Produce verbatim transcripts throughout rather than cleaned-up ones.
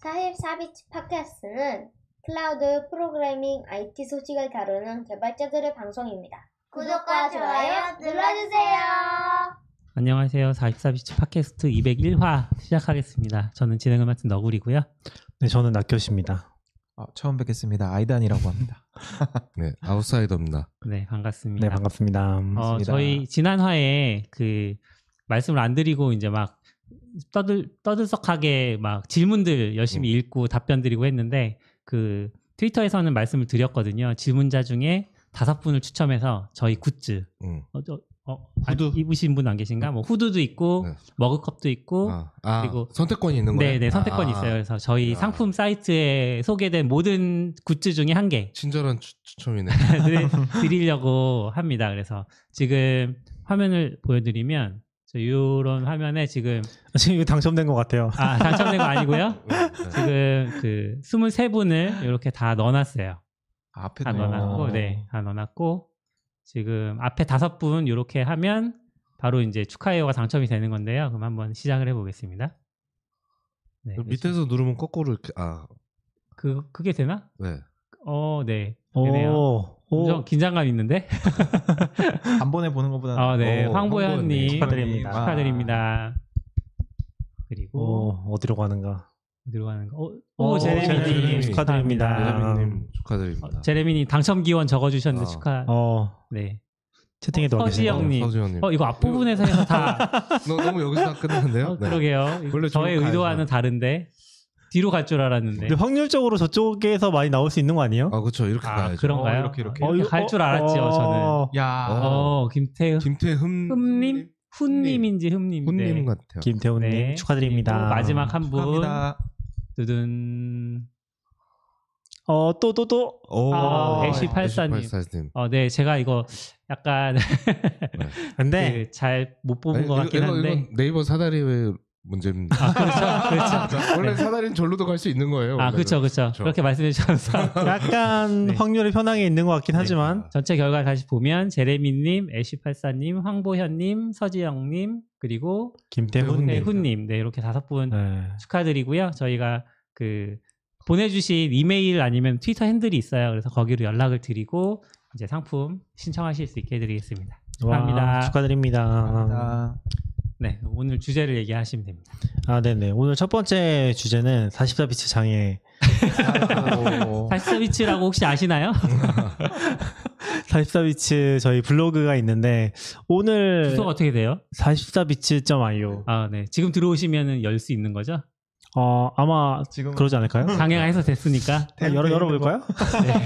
사십사 비치 팟캐스트는 클라우드 프로그래밍 아이티 소식을 다루는 개발자들의 방송입니다. 구독과 좋아요 눌러주세요. 안녕하세요. 사십사 비치 팟캐스트 이백일 화 시작하겠습니다. 저는 진행을 맡은 너구리고요. 네, 저는 낙교시입니다. 아, 처음 뵙겠습니다. 아이단이라고 합니다. 네, 아웃사이더입니다. 네, 반갑습니다. 네, 반갑습니다. 어, 저희 지난 화에 그 말씀을 안 드리고 이제 막 떠들 떠들썩하게 막 질문들 열심히 음. 읽고 답변 드리고 했는데 그 트위터에서는 말씀을 드렸거든요. 질문자 중에 다섯 분을 추첨해서 저희 굿즈 음. 어, 저, 어, 후드 입으신 분 안 계신가? 뭐 후드도 있고 네. 머그컵도 있고 아, 아, 그리고 선택권이 있는 거예요. 네, 네, 선택권이 아, 있어요. 그래서 저희 아. 상품 사이트에 소개된 모든 굿즈 중에 한 개 친절한 추, 추첨이네. 드리려고 합니다. 그래서 지금 화면을 보여드리면 이런 화면에 지금 지금 이거 당첨된 것 같아요. 아, 당첨된 거 아니고요. 지금 그 스물세 분을 이렇게 다 넣어놨어요. 아, 앞에 다 넣어놨고, 네, 다 넣어놨고 지금 앞에 다섯 분 이렇게 하면 바로 이제 축하해요가 당첨이 되는 건데요. 그럼 한번 시작을 해보겠습니다. 네, 밑에서 누르면 거꾸로 이렇게 아, 그 그게 되나? 네. 어, 네, 되네요. 엄청 긴장감 있는데 한 번에 보는 것보다. 아, 네, 황보현님 축하드립니다. 축하드립니다. 그리고 오, 어디로 가는가? 어디로 가는가? 오, 오 제레미님 제레미. 축하드립니다. 제레미님 축하드립니다. 어, 제레미님 당첨 기원 적어주셨는데 아. 축하. 어, 네. 채팅에도 어, 서지영님. 서지영님. 어, 이거 앞부분에서 해서 다. 너, 너무 여기서 다 끝났는데요? 어, 네. 그러게요. 저의 의도와는 다른데 뒤로 갈 줄 알았는데. 근데 확률적으로 저쪽에서 많이 나올 수 있는 거 아니에요? 아, 그렇죠. 이렇게 아, 가야죠. 그런가요? 어, 이렇게 이렇게. 어, 이렇게 갈 줄 알았죠, 어, 저는. 야. 어, 김태흠. 김태흠. 흠님? 훈님인지 흠님. 훈님 네. 같아요. 김태훈님 네. 축하드립니다. 마지막 한 분. 축하합니다. 두둔. 어, 또, 또, 또. 오, 아, 애쉬팔사님. 애쉬팔사님. 어, 네, 제가 이거 약간 네. 근데 잘 못 뽑은 아니, 것 같긴 이거, 한데. 이거 네이버 사다리의 문제입니다. 아, 그렇죠, 그렇죠. 원래 사다리는 절로도 갈 수 있는 거예요. 아, 그렇죠, 그렇죠. 그렇게 말씀해 주셔서 약간 네. 확률이 편하게 있는 것 같긴 네. 하지만 전체 결과 다시 보면 제레미님, 애쉬팔사님, 황보현님, 서지영님, 그리고 김태훈님, 네, 훈님, 네 이렇게 다섯 분 네. 축하드리고요. 저희가 그 보내주신 이메일 아니면 트위터 핸들이 있어요. 그래서 거기로 연락을 드리고 이제 상품 신청하실 수 있게 해드리겠습니다. 축하합니다. 와, 축하드립니다. 축하합니다. 네, 오늘 주제를 얘기하시면 됩니다. 아, 네네. 오늘 첫 번째 주제는 사십사 비치 장애. 사십사 비치라고 혹시 아시나요? 사십사 비치 저희 블로그가 있는데 오늘 주소가 어떻게 돼요? 사십사 비치 점 아이오. 아, 네. 지금 들어오시면 열 수 있는 거죠? 어, 아마 지금 그러지 않을까요? 장애가 됐으니까. 네, 열어 열어볼까요? 네.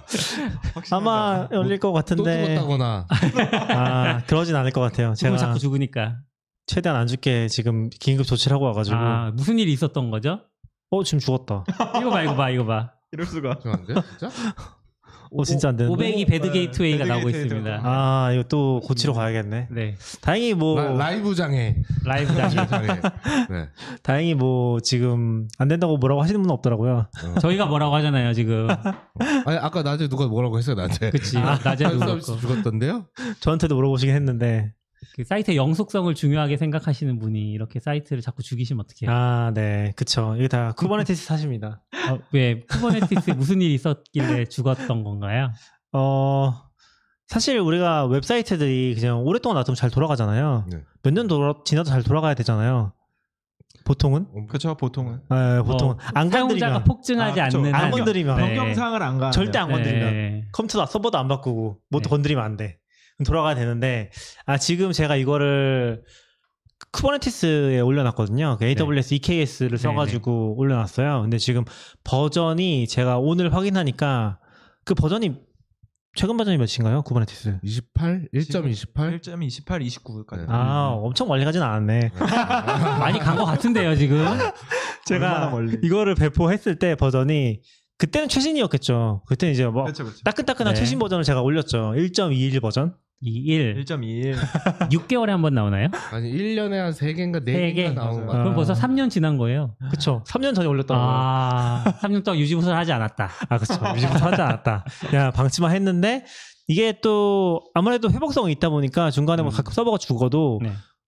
아마 열릴 것 또 같은데. 죽었다거나. 아, 그러진 않을 것 같아요. 제가 제가 자꾸 죽으니까. 최대한 안 죽게 지금 긴급 조치를 하고 와가지고. 아, 무슨 일이 있었던 거죠? 어, 지금 죽었다. 이거 봐, 이거 봐, 이거 봐. 이럴 수가. 안 돼? 진짜? 어, 진짜 안 되는데. 오백이 배드 게이트웨이가 배드 나오고 게이트웨이 있습니다. 아, 이거 또 고치러 가야겠네. 네. 다행히 뭐 라, 라이브 장애. 라이브 장애. 장애. 네. 다행히 뭐 지금 안 된다고 뭐라고 하시는 분은 없더라고요. 저희가 뭐라고 하잖아요, 지금. 아니 아까 낮에 누가 뭐라고 했어요 나한테. 그치. 아, 낮에도 그렇고. 죽었던데요? 저한테도 물어보시긴 했는데. 그 사이트의 영속성을 중요하게 생각하시는 분이 이렇게 사이트를 자꾸 죽이시면 어떡해요? 아, 네. 그쵸. 이게 다 쿠버네티스 탓입니다. 어, 왜 쿠버네티스에 무슨 일이 있었길래 죽었던 건가요? 어, 사실 우리가 웹사이트들이 그냥 오랫동안 놔두면 잘 돌아가잖아요. 네. 몇 년 지나도 잘 돌아가야 되잖아요. 보통은? 그렇죠, 보통은. 네, 보통은. 어, 안 사용자가 건드리면. 폭증하지 아, 그쵸. 않는 안 한. 건드리면. 네. 변경사항을 안 가. 절대 안 건드리면. 네. 컴퓨터 서버도 안 바꾸고 뭐 네. 건드리면 안 돼. 돌아가야 되는데 아 지금 제가 이거를 쿠버네티스에 올려놨거든요. 그 에이더블유에스 네. 이케이에스를 써가지고 네네. 올려놨어요. 근데 지금 버전이 제가 오늘 확인하니까 그 버전이 최근 버전이 몇인가요? 쿠버네티스 이십팔? 일 점 이십팔? 일 점 이십팔, 이십구까지. 아 엄청 멀리 가진 않았네. 많이 간 것 같은데요 지금. 제가 이거를 배포했을 때 버전이 그때는 최신이었겠죠. 그때는 이제 뭐 그쵸, 그쵸. 따끈따끈한 네. 최신 버전을 제가 올렸죠. 일 점 이일 버전. 이일. 일 점 이일. 육 개월에 한 번 나오나요? 아니 일 년에 한 세 개인가 네 세 개인가 개. 나온 거 아. 같아요. 그럼 벌써 삼 년 지난 거예요. 그쵸. 삼 년 전에 올렸다고. 아, 삼 년 동안 유지보수를 하지 않았다. 아, 그쵸. 유지부터 하지 않았다. 그냥 방치만 했는데, 이게 또, 아무래도 회복성이 있다 보니까 중간에 뭐 음. 가끔 서버가 죽어도, 네.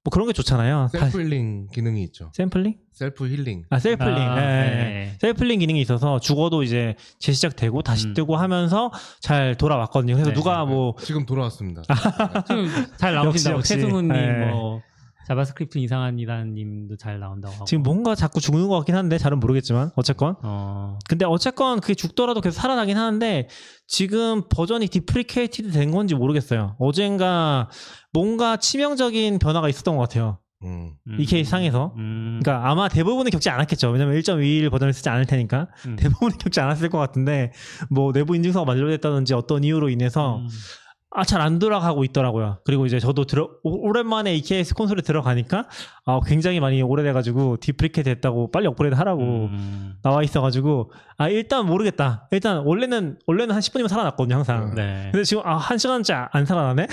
뭐 그런 게 좋잖아요. 다- 셀프 힐링 기능이 있죠. 샘플링? 셀프 힐링. 아 셀플링. 아, 예, 예. 네. 셀플링 기능이 있어서 죽어도 이제 재시작되고 다시 음. 뜨고 하면서 잘 돌아왔거든요. 그래서 네. 누가 뭐 지금 돌아왔습니다. 지금 잘 나오신다고 역시, 역시. 최승훈님 네. 뭐 자바스크립트 이상한이다님도 잘 나온다고 하고. 지금 뭔가 자꾸 죽는 것 같긴 한데 잘은 모르겠지만 어쨌건 어. 근데 어쨌건 그게 죽더라도 계속 살아나긴 하는데 지금 버전이 디프리케이티드 된 건지 모르겠어요. 어젠가 뭔가 치명적인 변화가 있었던 것 같아요. 음. 음. 이 케이스 상에서. 음. 그러니까 아마 대부분은 겪지 않았겠죠. 왜냐면 일 점 이일 버전을 쓰지 않을 테니까 음. 대부분은 겪지 않았을 것 같은데 뭐 내부 인증서가 만들어졌다든지 어떤 이유로 인해서 음. 아, 잘 안 돌아가고 있더라고요. 그리고 이제 저도 들어, 오- 오랜만에 이케이에스 콘솔에 들어가니까 아, 굉장히 많이 오래돼가지고 디프리케이트 됐다고 빨리 업그레이드 하라고 음. 나와 있어가지고 아, 일단 모르겠다. 일단 원래는, 원래는 한 십 분이면 살아났거든요, 항상. 네. 근데 지금 아, 한 시간째 안 살아나네?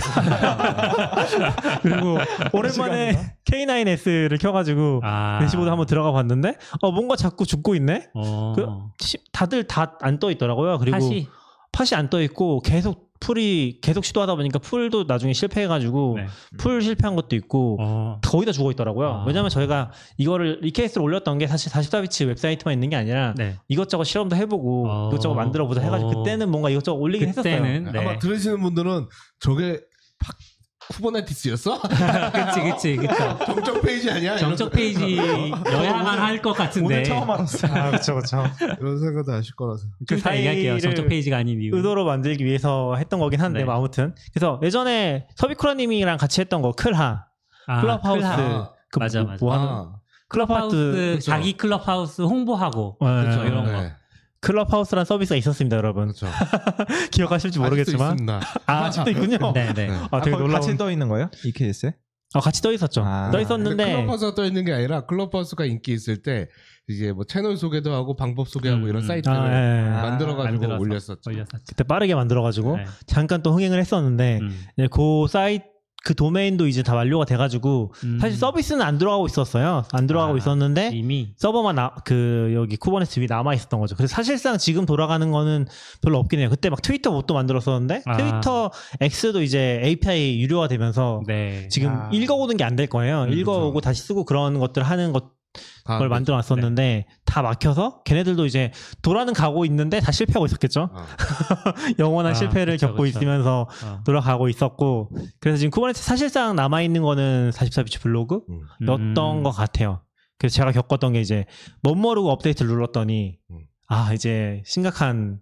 그리고 오랜만에 케이 나인 에스를 켜가지고 아. 대시보드 한번 들어가 봤는데 어, 뭔가 자꾸 죽고 있네? 어. 그, 시- 다들 다 안 떠 있더라고요. 그리고 다시. 팟이 안 떠 있고 계속 풀이 계속 시도하다 보니까 풀도 나중에 실패해가지고 네. 풀 실패한 것도 있고 어. 거의 다 죽어 있더라고요. 아. 왜냐면 저희가 이거를 이 케이스를 올렸던 게 사실 사십사 비치 웹사이트만 있는 게 아니라 네. 이것저것 실험도 해보고 어. 이것저것 만들어보자 해가지고 어. 그때는 뭔가 이것저것 올리긴 했었어요. 그때는 네. 아마 들으시는 분들은 저게 팍 쿠버네티스였어? 그치 그치 그쵸. 정적 페이지 아니야? 정적 페이지여야만 할 것 같은데. 오늘 처음 알았어요. 아, 그쵸, 그쵸. 이런, 이런 생각도 하실 거라서. 그 그 얘기할게요. 사이를 정적 페이지가 아닌 이유. 의도로 만들기 위해서 했던 거긴 한데 네. 뭐 아무튼 그래서 예전에 서비쿠라님이랑 같이 했던 거 클하 아, 클럽하우스 클럽. 그 맞아, 뭐, 맞아. 뭐 하는 아, 클럽하우스 클럽하우스 자기 클럽하우스 홍보하고 네. 그렇죠 이런 거. 네, 클럽하우스란 서비스가 있었습니다, 여러분. 그렇죠. 기억하실지 아직도 모르겠지만 있습니다. 아, 아직도 있군요. 네, 네. 네. 아, 되게 아, 거기 놀라운. 같이 떠 있는 거예요? 이 케이스에? 아, 같이 떠 있었죠. 아. 떠 근데 있었는데 클럽하우스가 떠 있는 게 아니라 클럽하우스가 인기 있을 때 이제 뭐 채널 소개도 하고 방법 소개하고 음, 이런 음. 사이트를 아, 예, 예. 만들어가지고 만들어서 올렸었죠. 올렸었죠. 그때 빠르게 만들어가지고 네. 잠깐 또 흥행을 했었는데 음. 이제 그 사이트 그 도메인도 이제 다 완료가 돼가지고 음. 사실 서비스는 안 들어가고 있었어요. 안 들어가고 아, 있었는데 이미 서버만 나, 그 여기 쿠버네티스 위에 남아 있었던 거죠. 그래서 사실상 지금 돌아가는 거는 별로 없긴 해요. 그때 막 트위터 봇도 만들었었는데 아. 트위터 X도 이제 에이피아이 유료화 되면서 네. 지금 아. 읽어오는 게 안 될 거예요. 음, 읽어오고 그쵸. 다시 쓰고 그런 것들 하는 것 다 걸 만들어 놨었는데 다 막혀서 걔네들도 이제 돌아는 가고 있는데 다 실패하고 있었겠죠. 아, 영원한 아, 실패를 그쵸, 겪고 그쵸. 있으면서 어. 돌아가고 있었고 그래서 지금 쿠버네티스 사실상 남아 있는 거는 사십사 비치 블로그였던 음. 것 같아요. 그래서 제가 겪었던 게 이제 못 모르고 업데이트를 눌렀더니 음. 아 이제 심각한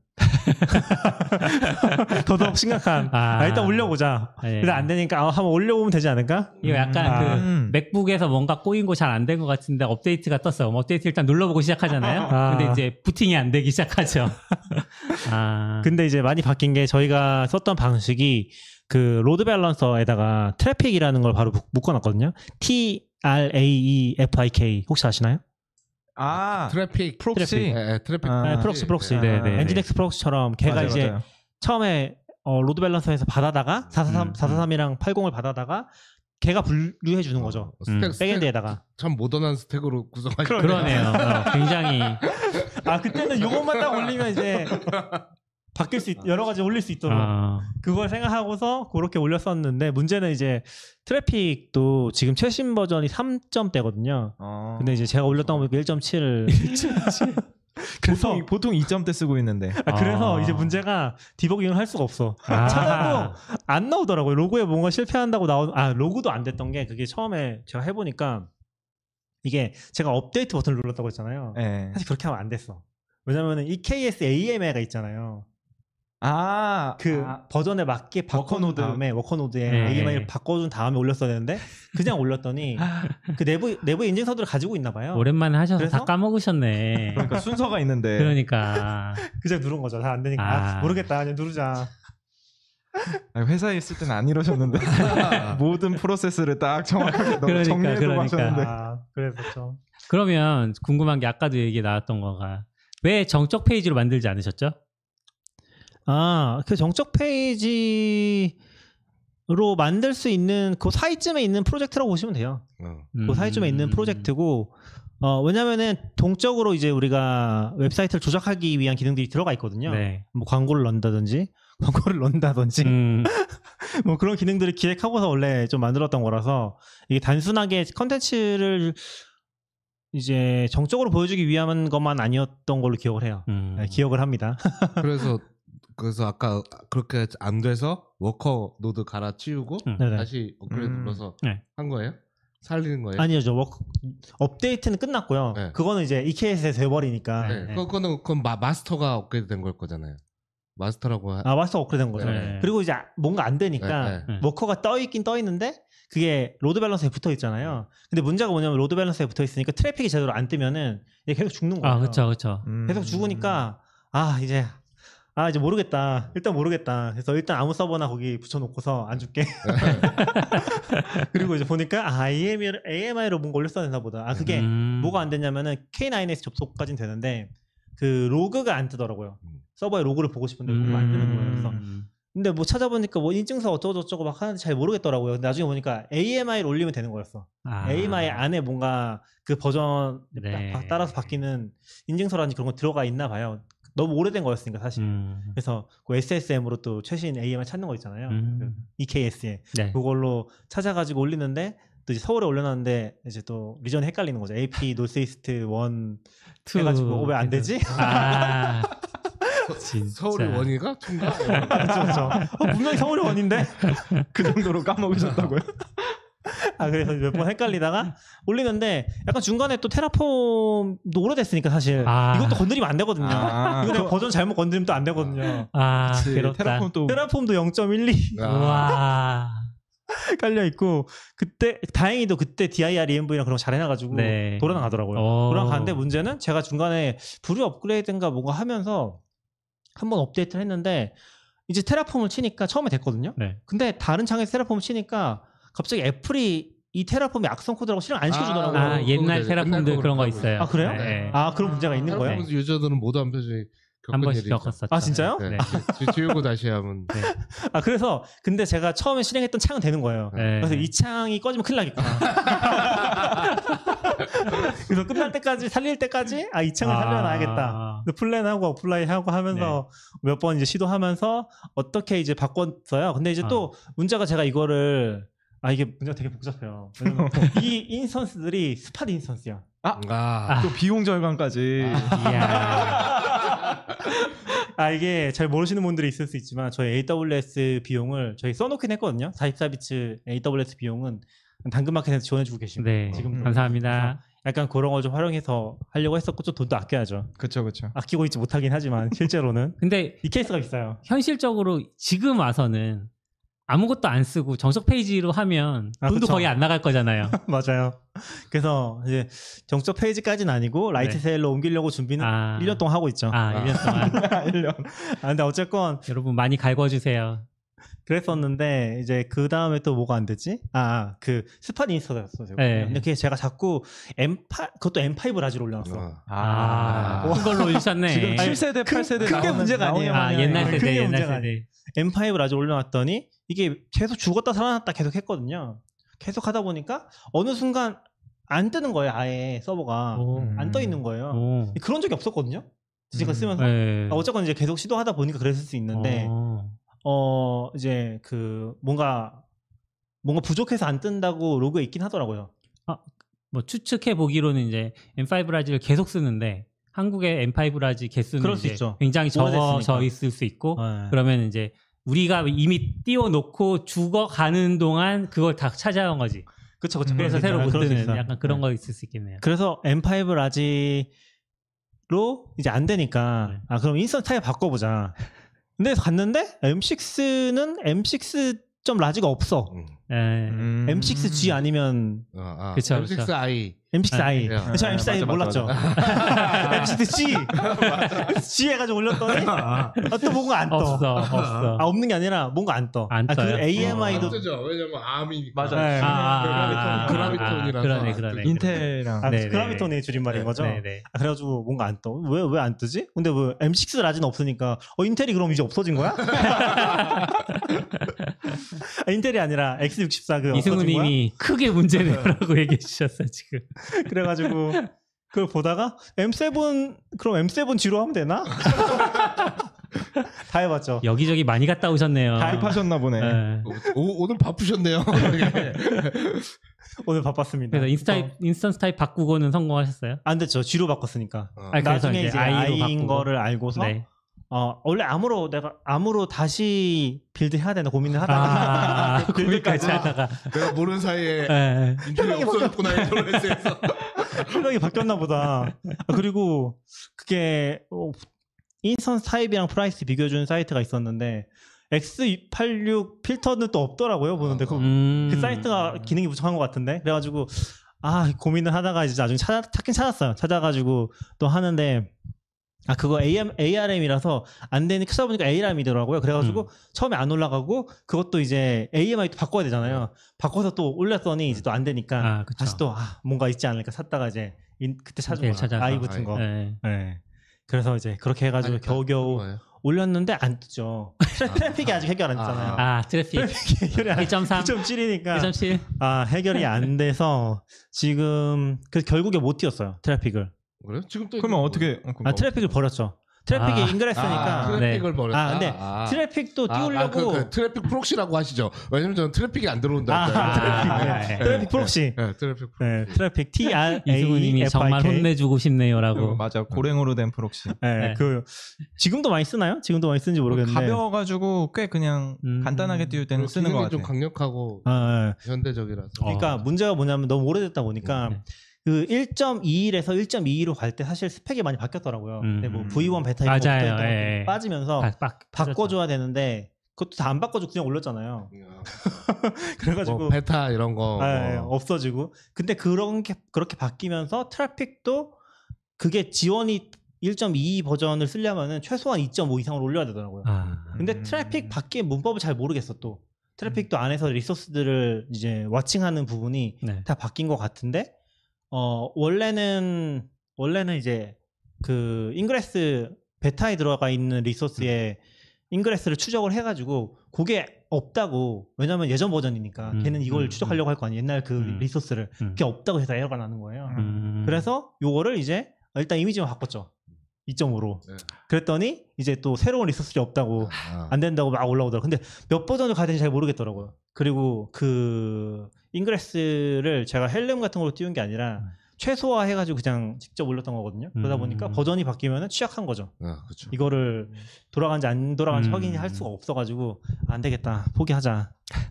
더더욱 심각한 아. 아, 일단 올려보자. 네. 근데 안 되니까 아, 한번 올려보면 되지 않을까? 이거 약간 아. 그 음. 맥북에서 뭔가 꼬인 거 잘 안 된 것 같은데 업데이트가 떴어요. 업데이트 일단 눌러보고 시작하잖아요. 아. 근데 이제 부팅이 안 되기 시작하죠. 아. 근데 이제 많이 바뀐 게 저희가 썼던 방식이 그 로드 밸런서에다가 트래픽이라는 걸 바로 묶- 묶어놨거든요. T R A E F I K 혹시 아시나요? 아, 트래픽 프록시. 예, 예, 트래픽 아. 네, 프록시 프록시. 네, 네, 네. 엔진엑스 프록시처럼 걔가 맞아요, 이제 맞아요. 처음에 어, 로드 밸런서에서 받아다가 사사삼, 음, 사사삼이랑 팔십을 받아다가 걔가 분류해 주는 거죠. 어, 스택, 음. 스택 백엔드에다가. 참 모던한 스택으로 구성하신 그러네요. 어, 굉장히 아 그때는 요것만 딱 올리면 이제 바뀔 수 있, 여러 가지 올릴 수 있도록 어, 그걸 생각하고서 그렇게 올렸었는데 문제는 이제 트래픽도 지금 최신 버전이 삼 점대거든요. 어. 근데 이제 제가 올렸던 거 보니까 일 점 칠을 그래서 보통, 보통 이 점대 쓰고 있는데. 아, 그래서 아. 이제 문제가 디버깅을 할 수가 없어. 아. 찾아도 안 나오더라고요. 로그에 뭔가 실패한다고 나온 아 로그도 안 됐던 게 그게 처음에 제가 해보니까 이게 제가 업데이트 버튼을 눌렀다고 했잖아요. 네. 사실 그렇게 하면 안 됐어. 왜냐면은 이케이에스 에이엠에이가 있잖아요. 아, 그 아, 버전에 맞게 바꿔놓은 워커노드. 다음에 워커노드에 네. 에이엠에이를 바꿔준 다음에 올렸어야 되는데 그냥 올렸더니 그 내부 내부 인증서들을 가지고 있나 봐요. 오랜만에 하셔서 그래서? 다 까먹으셨네. 그러니까 순서가 있는데. 그러니까 그냥 누른 거죠. 잘 안 되니까 아. 아, 모르겠다. 그냥 누르자. 아니, 회사에 있을 때는 안 이러셨는데 모든 프로세스를 딱 정확하게 너무 그러니까, 정리해두고 그러니까. 하셨는데. 아, 그랬었죠. 그러면 궁금한 게 아까도 얘기 나왔던 거가 왜 정적 페이지로 만들지 않으셨죠? 아, 그 정적 페이지로 만들 수 있는 그 사이쯤에 있는 프로젝트라고 보시면 돼요. 어. 그 사이쯤에 있는 음. 프로젝트고, 어, 왜냐면은 동적으로 이제 우리가 웹사이트를 조작하기 위한 기능들이 들어가 있거든요. 네. 뭐 광고를 넣는다든지, 광고를 넣는다든지, 음, 뭐 그런 기능들을 기획하고서 원래 좀 만들었던 거라서 이게 단순하게 컨텐츠를 이제 정적으로 보여주기 위한 것만 아니었던 걸로 기억을 해요. 음. 네, 기억을 합니다. 그래서 그래서 아까 그렇게 안 돼서 워커 노드 갈아치우고 음. 네네. 다시 업그레이드 음. 눌러서 네. 한 거예요? 살리는 거예요? 아니요, 저 워크 업데이트는 끝났고요. 네. 그거는 이제 이케이에스에 돼버리니까 네. 네. 그거는 그건 마, 마스터가 업그레이드 된 걸 거잖아요. 마스터라고 하... 아 마스터 업그레이드 된 거죠. 네. 그리고 이제 뭔가 안 되니까 네, 네. 워커가 떠 있긴 떠 있는데 그게 로드 밸런스에 붙어 있잖아요. 근데 문제가 뭐냐면 로드 밸런스에 붙어 있으니까 트래픽이 제대로 안 뜨면은 이게 계속 죽는 거예요. 아, 그렇죠, 그렇죠. 음. 계속 죽으니까 아 이제 아 이제 모르겠다. 일단 모르겠다. 그래서 일단 아무 서버나 거기 붙여놓고서 안 줄게. 그리고 이제 보니까 아 에이엠아이로, 에이엠아이로 뭔가 올렸어야 되나 보다. 아 그게 음. 뭐가 안 됐냐면은 케이 나인 에스 접속까지는 되는데 그 로그가 안 뜨더라고요. 음. 서버에 로그를 보고 싶은데 로그가 안 뜨는 거예요. 그래서 음. 근데 뭐 찾아보니까 뭐 인증서 어쩌고저쩌고 막 하는데 잘 모르겠더라고요. 근데 나중에 보니까 에이엠아이를 올리면 되는 거였어. 아. 에이엠아이 안에 뭔가 그 버전 네. 바- 따라서 바뀌는 인증서라든지 그런 거 들어가 있나 봐요. 너무 오래된 거였으니까 사실. 음. 그래서 그 에스에스엠으로 또 최신 에이엠아이 찾는 거 있잖아요. 음. 그 이케이에스에 네. 그걸로 찾아가지고 올리는데 또 이제 서울에 올려놨는데 이제 또 리전이 헷갈리는 거죠. 에이피 노스이스트 일 투. 해가지고 어, 왜 안 되지? 아. 진짜. 서울이 원이가? 총가? 그렇죠, 그렇죠. 어, 분명히 서울이 원인데 그 정도로 까먹으셨다고요? 아 그래서 몇 번 헷갈리다가 올리는데 약간 중간에 또 테라폼도 오래됐으니까 사실 아. 이것도 건드리면 안 되거든요. 아, 이거 내가 버전 잘못 건드리면 또 안 되거든요. 아, 그치. 괴롭다. 테라폼 또 테라폼도 영 점 일이 와. 깔려 있고 그때 다행히도 그때 디아이알이엠브이랑 그런 거 잘 해놔가지고 네. 돌아나가더라고요. 오. 돌아가는데 문제는 제가 중간에 브루 업그레이드인가 뭔가 하면서 한번 업데이트를 했는데 이제 테라폼을 치니까 처음에 됐거든요. 네. 근데 다른 창에서 테라폼을 치니까 갑자기 애플이 이 테라폼의 악성 코드라고 실행 안 시켜주더라고요. 아, 옛날 그거 테라폼들 옛날 그런 거 거로 있어요. 아, 그래요? 네. 아 그런 문제가 있는 네. 거예요? 테라폼 유저들은 모두 한 번씩 한 겪은 번씩 일이죠. 겪었었죠. 아 진짜요? 네. 네. 지- 지우고 다시 하면 네. 아 그래서 근데 제가 처음에 실행했던 창은 되는 거예요. 네. 그래서 이 창이 꺼지면 큰일 나겠구나. 그래서 끝날 때까지 살릴 때까지 아 이 창을 아. 살려놔야겠다. 그래서 플랜하고 어플라이하고 하면서 몇 번 이제 시도하면서 어떻게 이제 바꿨어요. 근데 이제 아. 또 문제가 제가 이거를 아 이게 문제가 되게 복잡해요. 왜냐면 이 인스턴스들이 스팟 인스턴스야. 아, 또 비용 절감까지. 이야. 아 이게 잘 모르시는 분들이 있을 수 있지만 저희 에이더블유에스 비용을 저희 써놓긴 했거든요. 사십사 비츠 에이더블유에스 비용은 당근마켓에서 지원해주고 계십니다. 네. 지금 감사합니다. 약간 그런 걸 좀 활용해서 하려고 했었고 좀 돈도 아껴야죠. 그쵸 그쵸. 아끼고 있지 못하긴 하지만 실제로는 근데 이 케이스가 비싸요. 현실적으로 지금 와서는 아무것도 안 쓰고 정석 페이지로 하면 아, 돈도 그쵸. 거의 안 나갈 거잖아요. 맞아요. 그래서 이제 정적 페이지까지는 아니고 라이트 네. 세일로 옮기려고 준비는 아. 일 년 동안 하고 있죠. 아, 일 년 동안. 일 년. 아 근데 어쨌건 여러분 많이 갈궈주세요. 그랬었는데 이제 그 다음에 또 뭐가 안 됐지? 아 그 스팟 인스턴스였어요. 네. 근데 그게 제가 자꾸 엠 파이브 그것도 엠 파이브 라지로 올려놨어. 어. 아, 아. 큰 걸로 올리셨네. 지금 아니, 칠 세대, 큰- 팔 세대 큰 게 나오는- 문제가 아니에요. 나오냐마냐 아, 옛날 그게 세대, 옛날 문제가 세대. 엠 파이브 라지 올려놨더니 이게 계속 죽었다 살아났다 계속 했거든요. 계속 하다 보니까 어느 순간 안 뜨는 거예요. 아예 서버가 오. 음. 안 떠 있는 거예요. 오. 그런 적이 없었거든요. 제가 음. 쓰면서 네. 아, 어쨌건 이제 계속 시도하다 보니까 그랬을 수 있는데 어. 어 이제 그 뭔가 뭔가 부족해서 안 뜬다고 로그에 있긴 하더라고요. 뭐 추측해 보기로는 이제 엠 파이브 라지를 계속 쓰는데 한국의 엠 파이브 라지 개수는 그럴 수 이제 있죠. 굉장히 적어져 오래됐으니까. 있을 수 있고 네. 그러면 이제 우리가 이미 띄워놓고 죽어가는 동안 그걸 다 찾아온 거지. 그쵸 그쵸. 음, 그래서 그럴 수 새로 있어요. 못 그럴 수 뜨는 있어요. 약간 그런 네. 거 있을 수 있겠네요. 그래서 엠 파이브 라지로 이제 안 되니까 네. 아 그럼 인스턴트 타입 바꿔보자. 근데 갔는데 엠 식스는 엠 식스 점 라지가 없어. 음. 네. 음. 엠 식스 지 아니면 어, 아. 그쵸, 엠 식스 아이. 엠 식스 아이. 아, 저 엠 식스 아이 맞아, 맞아, 몰랐죠. 엠 식스 지. G 해가지고 올렸더니 아, 또 뭔가 안 떠. 없어, 없어. 아 없는 게 아니라 뭔가 안 떠. 안 아, 그 떠요? 에이엠아이도 안 뜨죠. 왜냐면 암이니까. 맞아. 네. 아, 아, 아, 그라비톤이라서. 아, 그러네, 그러네. 인텔이랑 아, 네네. 그라비톤의 줄임말인 거죠. 네네. 아, 그래가지고 뭔가 안 떠. 왜 왜 안 뜨지? 근데 뭐 엠 식스 라지는 없으니까 어 인텔이 그럼 이제 없어진 거야? 아, 인텔이 아니라 엑스 육십사 그 없어진 거야? 이승우님이 크게 문제네요라고 얘기해 주셨어요 지금. 그래가지고 그걸 보다가 엠 세븐 그럼 엠 세븐 G로 하면 되나? 다 해봤죠. 여기저기 많이 갔다 오셨네요. 가입하셨나 보네. 네. 오, 오늘 바쁘셨네요. 오늘 바빴습니다. 그래서 인스타 인스턴스 타입 바꾸고는 성공하셨어요? 안 됐죠. G로 바꿨으니까. 어. 아니, 그래서 나중에 이제 이제 I로 I인 바꾸고. 거를 알고서 네. 어, 원래 암으로 내가 암으로 다시 빌드 해야 되나 고민을 하다가 아, 거기까지 하다가. 내가 모르는 사이에 네. 인터넷이 없어졌구나 인터넷에서. 생각이 바뀌었나 보다. 아, 그리고 그게 어, 인스턴스 타입이랑 프라이스 비교해주는 사이트가 있었는데 엑스 팔십육 필터는 또 없더라고요. 보는데 그, 음. 그 사이트가 기능이 부족한 것 같은데 그래가지고 아 고민을 하다가 이제 나중에 찾아, 찾긴 찾았어요. 찾아가지고 또 하는데 아 그거 에이엠, 에이알엠이라서 안 되니 찾아보니까 에이알엠이더라고요. 그래가지고 음. 처음에 안 올라가고 그것도 이제 에이엠아이도 바꿔야 되잖아요. 바꿔서 또 올렸더니 이제 또 안 되니까 아, 그쵸. 다시 또 아, 뭔가 있지 않을까 찾다가 이제 인, 그때 찾은 제일 거 찾아서. 아이 붙은 거. 네. 네. 그래서 이제 그렇게 해가지고 아니, 겨우겨우 거예요? 올렸는데 안 뜨죠. 트래픽이 아직 해결 안 됐잖아요. 아, 트래픽 트래픽이 해결이 안 일 점 삼, 이 점 칠이니까 일 점 칠. 아 해결이 안 돼서 지금 그 결국에 못 띄웠어요. 트래픽을. 그래요? 지금 또 그러면 이거 어떻게? 어, 아 트래픽을 버렸죠. 트래픽이 아. 인그레스니까. 아, 트래픽을 버렸다. 아, 근데 트래픽도 띄우려고 아, 그, 그 트래픽 프록시라고 하시죠. 왜냐면 저는 트래픽이 안 들어온다. 아, 트래픽, 아, 네. 네. 트래픽 프록시. 네, 트래픽 프록시. 네, 트래픽 T R A 이승우님이 F 정말 I K. 혼내주고 싶네요라고. 그, 맞아 고랭으로 된 프록시. 네, 네. 그 지금도 많이 쓰나요? 지금도 많이 쓰는지 모르겠는데. 가벼워가지고 꽤 그냥 음. 간단하게 띄울 때는 쓰는 것 기능이 같아요. 좀 강력하고 아, 네. 현대적이라서. 그러니까 어. 문제가 뭐냐면 너무 오래됐다 보니까 네. 그 일 점 이일에서 일 점 이이로 갈 때 사실 스펙이 많이 바뀌었더라고요. 음. 근데 뭐 브이 원 베타 이런 거 맞아요. 붙어있던 예, 예. 것도 빠지면서 바, 바, 바꿔줘야 되는데 그것도 다 안 바꿔주고 그냥 올렸잖아요. 그래가지고 뭐 베타 이런 거. 아, 뭐. 없어지고 근데 그런 게 그렇게 바뀌면서 트래픽도 그게 지원이 일 점 이 버전을 쓰려면은 최소한 이 점 오 이상으로 올려야 되더라고요. 아, 근데 음. 트래픽 밖에 문법을 잘 모르겠어 또. 트래픽도 안에서 리소스들을 이제 와칭하는 부분이 네. 다 바뀐 것 같은데 어 원래는 원래는 이제 그 인그레스 베타에 들어가 있는 리소스에 인그레스를 추적을 해가지고 그게 없다고 왜냐면 예전 버전이니까 음, 걔는 이걸 음, 추적하려고 할 거 아니에요. 옛날 그 음. 리소스를 음. 그게 없다고 해서 에러가 나는 거예요. 음. 그래서 요거를 이제 일단 이미지만 바꿨죠. 이 점 오로. 네. 그랬더니 이제 또 새로운 리소스가 없다고 아. 안 된다고 막 올라오더라고요. 근데 몇 버전을 가야 되는지 잘 모르겠더라고요. 그리고 그 인그레스를 제가 헬름 같은 걸로 띄운 게 아니라 음. 최소화 해가지고 그냥 직접 올렸던 거거든요. 그러다 음. 보니까 버전이 바뀌면 취약한 거죠. 아, 그렇죠. 이거를 돌아간지 안 돌아간지 음. 확인이 할 수가 없어가지고 안 되겠다. 포기하자.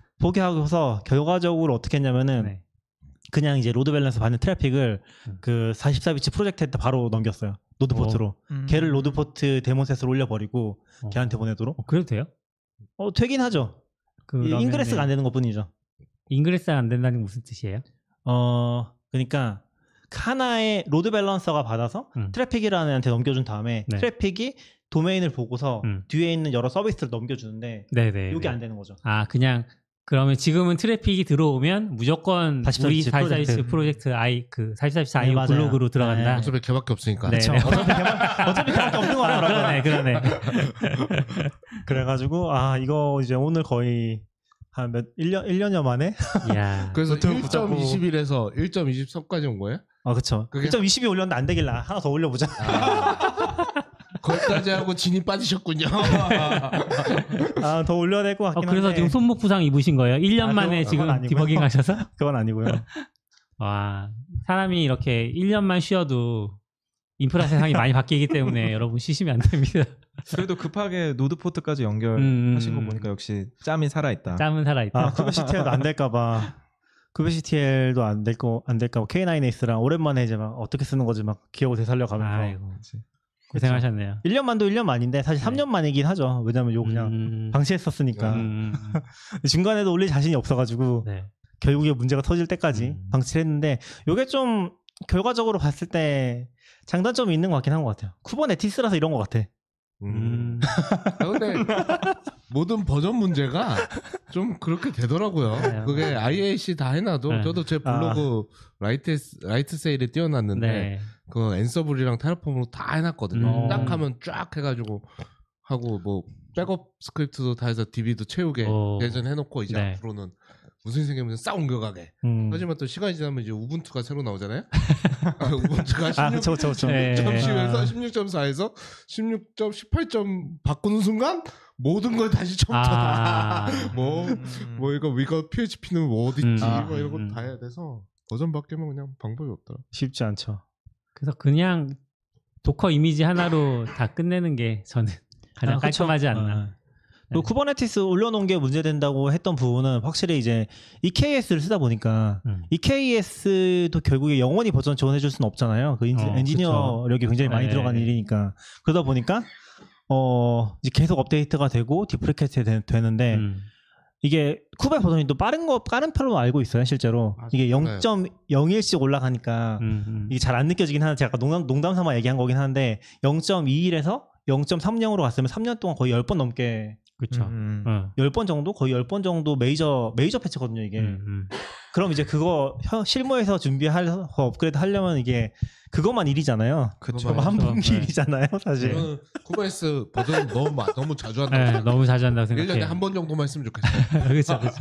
포기하고서 결과적으로 어떻게 했냐면은 네. 그냥 이제 로드 밸런스 받는 트래픽을 음. 그 사십사 비치 프로젝트에다 바로 넘겼어요. 노드 어. 포트로. 음. 걔를 로드 포트 데모셋으로 올려버리고 어. 걔한테 보내도록. 어, 그래도 돼요? 어 되긴 하죠. 이 그러면은 인그레스가 안 되는 것뿐이죠. 인그레스가 안 된다는 게 무슨 뜻이에요? 어 그러니까 하나의 로드 밸런서가 받아서 음. 트래픽이라는 애한테 넘겨준 다음에 네. 트래픽이 도메인을 보고서 음. 뒤에 있는 여러 서비스를 넘겨주는데 네네. 이게 안 되는 거죠. 아 그냥 그러면 지금은 트래픽이 들어오면 무조건 사십사 우리 비치 사십사 비치 프로젝트. 프로젝트 아이 그 사십사 비치 네, 아이오 맞아요. 블로그로 들어간다. 네. 어차피 걔밖에 없으니까. 네. 그쵸. 어차피 걔만 어차피 걔밖에 없는 아, 거라고. 그러네, 그러네. 그래가지고 아 이거 이제 오늘 거의 한 몇 일 년 일 년여 만에 이야. 그래서 노트북 일 점 붙잡고. 이십일에서 일 점 이십삼까지 온 거예요? 아 그쵸. 그게- 일 점 이십이 올렸는데 안 되길라 하나 더 올려보자. 아. 거기까지 하고 진이 빠지셨군요. 아 더 올려야 될 것 어, 같긴 그래서 한데 지금 손목 부상 입으신 거예요? 일 년 아, 만에 그건- 지금 그건 아니고요. 디버깅 하셔서? 그건 아니고요. 와, 사람이 이렇게 일 년만 쉬어도 인프라 세상이 많이 바뀌기 때문에 여러분 쉬시면 안 됩니다. 그래도 급하게 노드 포트까지 음, 연결하신 거 음. 보니까 역시 짬이 살아있다. 짬은 살아있다. 아 쿠베시티엘도 안 될까봐 쿠베시티엘도 안 될 거 안 될까봐 케이 나인 에이스랑 오랜만에 이제 막 어떻게 쓰는 거지 막 기억을 되살려가면서 아이고, 그치. 고생하셨네요. 일 년 만도 일 년 만인데 사실 삼 년 만이긴 하죠. 왜냐면 요 그냥 음, 방치했었으니까 음, 중간에도 올릴 자신이 없어가지고 네. 결국에 문제가 터질 때까지 음. 방치를 했는데 요게 좀 결과적으로 봤을 때 장단점이 있는 것 같긴 한 것 같아요. 쿠버네티스라서 이런 것 같아. 음, 아, 근데 모든 버전 문제가 좀 그렇게 되더라고요. 네. 그게 아이에이씨 다 해놔도 네. 저도 제 블로그 라이트 라이트 세일에 띄워놨는데 네. 그 앤서블이랑 테라폼으로 다 해놨거든요. 음. 딱 하면 쫙 해가지고 하고 뭐 백업 스크립트도 다 해서 디비도 채우게 오. 예전 해놓고 이제 네. 앞으로는 무슨 생기면 싹 옮겨가게. 음. 하지만 또 시간이 지나면 이제 우분투가 새로 나오잖아요. 우분투가 아, 그쵸, 그쵸, 그쵸. 네. 십육 점 십에서 아. 십육 점 사에서 십육 점 십팔 점 바꾸는 순간 모든 걸 다시 처음부터 아. 다. 뭐, 음. 뭐 이거 이거 피에이치피는 뭐 어디 있지? 음. 뭐 이런 거 음. 다 해야 돼서 버전 바뀌면 그냥 방법이 없더라. 쉽지 않죠. 그래서 그냥 도커 이미지 하나로 다 끝내는 게 저는 가장 아, 그쵸. 깔끔하지 않나. 아. 그 쿠버네티스 올려놓은 게 문제된다고 했던 부분은 확실히 이제 이케이에스를 쓰다 보니까 음. 이케이에스도 결국에 영원히 버전 지원해줄 수는 없잖아요. 그 인- 어, 엔지니어력이 굉장히 많이 네. 들어간 일이니까 그러다 보니까 어 이제 계속 업데이트가 되고 디프리케이트 되, 되는데 음. 이게 쿠베 버전이 또 빠른 거 빠른 편으로 알고 있어요 실제로. 맞아요. 이게 영 점 영일씩 올라가니까 음, 음. 이게 잘 안 느껴지긴 하는데 제가 아까 농담, 농담 삼아 얘기한 거긴 한데 영 점 이일에서 영 점 삼영으로 갔으면 삼 년 동안 거의 십 번 넘게 그렇죠. 음. 어. 십 번 정도? 거의 십 번 정도 메이저 메이저 패치거든요, 이게. 음, 음. 그럼 이제 그거 혀- 실무에서 준비할 거 업그레이드 하려면 이게 그것만 일이잖아요. 그쵸. 그거 한 그렇죠. 분기 네. 일이잖아요, 사실. 저는 쿠버네티스 버전 너무 마- 너무 자주 한다고 네, 생각해요. 너무 자주 한다고 일 년에 생각해요. 한 번 정도만 했으면 좋겠어요. 그렇죠, 그렇죠.